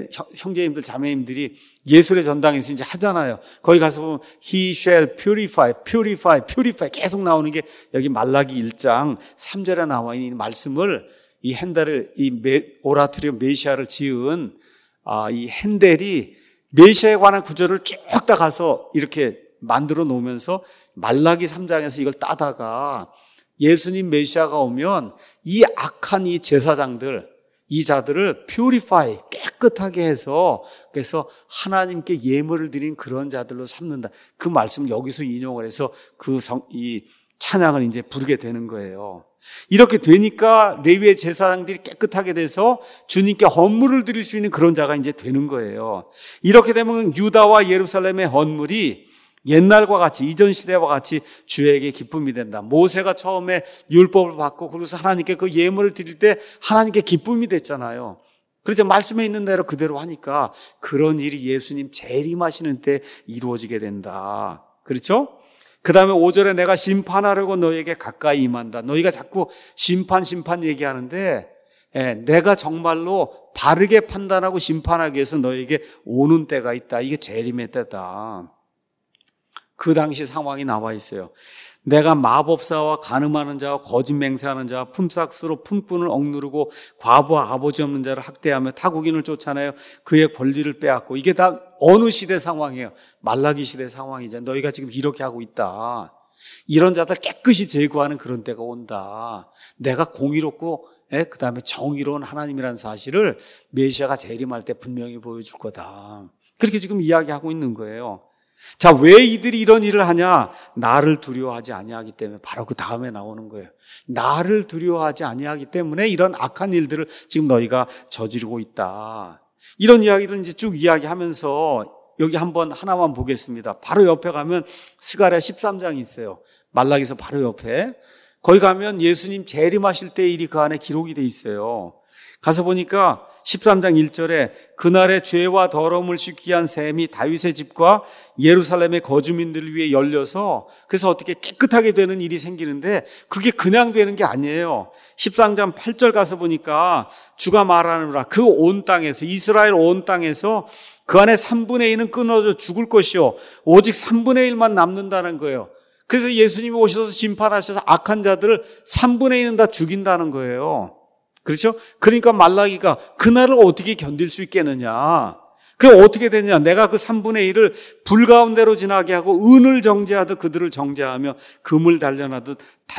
형제님들 자매님들이 예술의 전당에서 이제 하잖아요. 거기 가서 보면 He shall purify, purify, purify 계속 나오는 게 여기 말라기 일 장 삼 절에 나와 있는 말씀을, 이 핸델을, 이 메, 오라토리오 메시아를 지은 아, 이 핸델이 메시아에 관한 구절을 쭉 다 가서 이렇게 만들어 놓으면서 말라기 삼 장에서 이걸 따다가 예수님 메시아가 오면 이 악한 이 제사장들, 이 자들을 purify, 깨끗하게 해서, 그래서 하나님께 예물을 드린 그런 자들로 삼는다. 그 말씀을 여기서 인용을 해서 그 성, 이 찬양을 이제 부르게 되는 거예요. 이렇게 되니까 레위의 제사장들이 깨끗하게 돼서 주님께 헌물을 드릴 수 있는 그런 자가 이제 되는 거예요. 이렇게 되면 유다와 예루살렘의 헌물이 옛날과 같이, 이전 시대와 같이 주에게 기쁨이 된다. 모세가 처음에 율법을 받고 그래서 하나님께 그 예물을 드릴 때 하나님께 기쁨이 됐잖아요. 그래서 말씀에 있는 대로 그대로 하니까 그런 일이 예수님 재림하시는 때 이루어지게 된다. 그렇죠? 그 다음에 오 절에 내가 심판하려고 너에게 가까이 임한다. 너희가 자꾸 심판 심판 얘기하는데, 예, 내가 정말로 바르게 판단하고 심판하기 위해서 너에게 오는 때가 있다. 이게 재림의 때다. 그 당시 상황이 나와 있어요. 내가 마법사와 간음하는 자와 거짓 맹세하는 자와 품삯으로 품꾼을 억누르고 과부와 아버지 없는 자를 학대하며 타국인을 쫓아내요. 그의 권리를 빼앗고, 이게 다 어느 시대 상황이에요? 말라기 시대 상황이죠. 너희가 지금 이렇게 하고 있다. 이런 자들 깨끗이 제거하는 그런 때가 온다. 내가 공의롭고 그 다음에 정의로운 하나님이라는 사실을 메시아가 재림할 때 분명히 보여줄 거다. 그렇게 지금 이야기하고 있는 거예요. 자, 왜 이들이 이런 일을 하냐? 나를 두려워하지 아니하기 때문에. 바로 그 다음에 나오는 거예요. 나를 두려워하지 아니하기 때문에 이런 악한 일들을 지금 너희가 저지르고 있다. 이런 이야기를 이제 쭉 이야기하면서 여기 한번 하나만 보겠습니다. 바로 옆에 가면 스가랴 십삼 장이 있어요. 말라기서 바로 옆에. 거기 가면 예수님 재림하실 때 일이 그 안에 기록이 돼 있어요. 가서 보니까 십삼 장 일 절에 그날의 죄와 더러움을 씻기 위한 셈이 다윗의 집과 예루살렘의 거주민들을 위해 열려서 그래서 어떻게 깨끗하게 되는 일이 생기는데 그게 그냥 되는 게 아니에요. 십삼 장 팔 절 가서 보니까 주가 말하노라 그 온 땅에서 이스라엘 온 땅에서 그 안에 삼분의 일은 끊어져 죽을 것이요 오직 삼분의 일만 남는다는 거예요. 그래서 예수님이 오셔서 심판하셔서 악한 자들을 삼분의 일은 다 죽인다는 거예요. 그렇죠? 그러니까 말라기가 그날을 어떻게 견딜 수 있겠느냐. 그게 어떻게 되냐. 내가 그 삼분의 일을 불 가운데로 지나게 하고 은을 정죄하듯 그들을 정죄하며 금을 단련하듯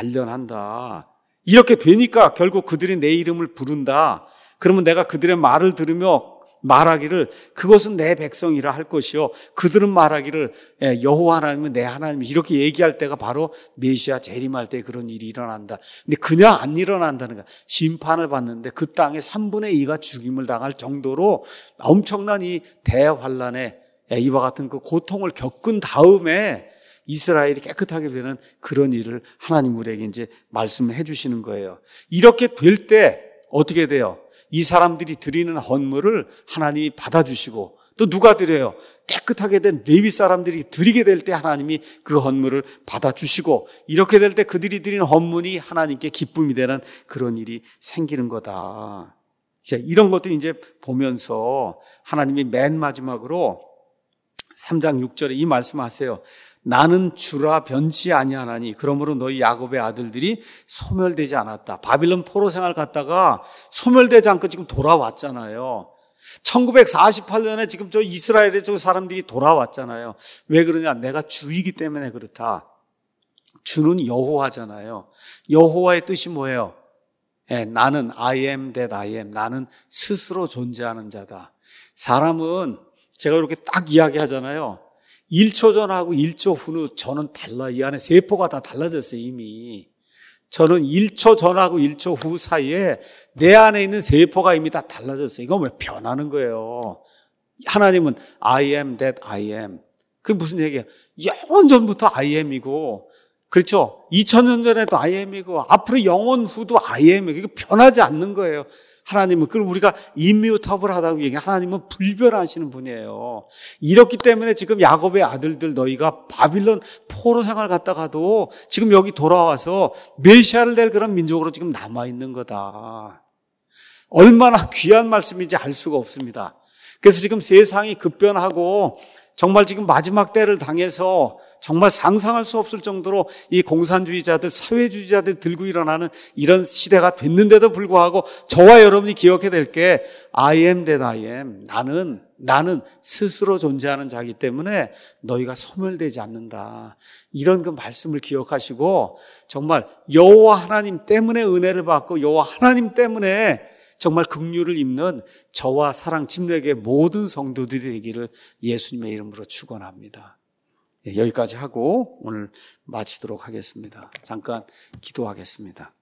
단련한다. 이렇게 되니까 결국 그들이 내 이름을 부른다. 그러면 내가 그들의 말을 들으며 말하기를 그것은 내 백성이라 할 것이요 그들은 말하기를 여호와 하나님은 내 하나님이 이렇게 얘기할 때가 바로 메시아 재림할 때 그런 일이 일어난다. 근데 그냥 안 일어난다는 거야. 심판을 받는데 그 땅의 삼분의 이가 죽임을 당할 정도로 엄청난 이 대환란에 이와 같은 그 고통을 겪은 다음에 이스라엘이 깨끗하게 되는 그런 일을 하나님 우리에게 이제 말씀을 해 주시는 거예요. 이렇게 될 때 어떻게 돼요? 이 사람들이 드리는 헌물을 하나님이 받아주시고 또 누가 드려요? 깨끗하게 된 레위 사람들이 드리게 될 때 하나님이 그 헌물을 받아주시고 이렇게 될 때 그들이 드리는 헌물이 하나님께 기쁨이 되는 그런 일이 생기는 거다. 이제 이런 것도 이제 보면서 하나님이 맨 마지막으로 삼 장 육 절에 이 말씀하세요. 나는 주라 변치 아니하나니 그러므로 너희 야곱의 아들들이 소멸되지 않았다. 바빌론 포로 생활 갔다가 소멸되지 않고 지금 돌아왔잖아요. 천구백사십팔 년에 지금 저 이스라엘의 저 사람들이 돌아왔잖아요. 왜 그러냐? 내가 주이기 때문에 그렇다. 주는 여호와잖아요. 여호와의 뜻이 뭐예요? 예, 나는 I am that I am. 나는 스스로 존재하는 자다. 사람은 제가 이렇게 딱 이야기하잖아요. 일 초 전하고 일 초 후는 저는 달라. 이 안에 세포가 다 달라졌어요, 이미. 저는 일 초 전하고 일 초 후 사이에 내 안에 있는 세포가 이미 다 달라졌어요. 이건 왜 변하는 거예요? 하나님은 I am that I am. 그게 무슨 얘기예요? 영원 전부터 I am이고, 그렇죠? 이천 년 전에도 I am이고, 앞으로 영원 후도 I am이고, 이게 변하지 않는 거예요. 하나님은, 그걸 우리가 임뮤터블하다고 얘기해요. 하나님은 불변하시는 분이에요. 이렇기 때문에 지금 야곱의 아들들 너희가 바빌론 포로 생활 갔다가도 지금 여기 돌아와서 메시아를 낼 그런 민족으로 지금 남아있는 거다. 얼마나 귀한 말씀인지 알 수가 없습니다. 그래서 지금 세상이 급변하고 정말 지금 마지막 때를 당해서 정말 상상할 수 없을 정도로 이 공산주의자들, 사회주의자들 들고 일어나는 이런 시대가 됐는데도 불구하고 저와 여러분이 기억해야 될 게 I am that I am. 나는, 나는 스스로 존재하는 자이기 때문에 너희가 소멸되지 않는다. 이런 그 말씀을 기억하시고 정말 여호와 하나님 때문에 은혜를 받고 여호와 하나님 때문에 정말 긍휼을 입는 저와 사랑 침례교회 모든 성도들이 되기를 예수님의 이름으로 축원합니다. 여기까지 하고 오늘 마치도록 하겠습니다. 잠깐 기도하겠습니다.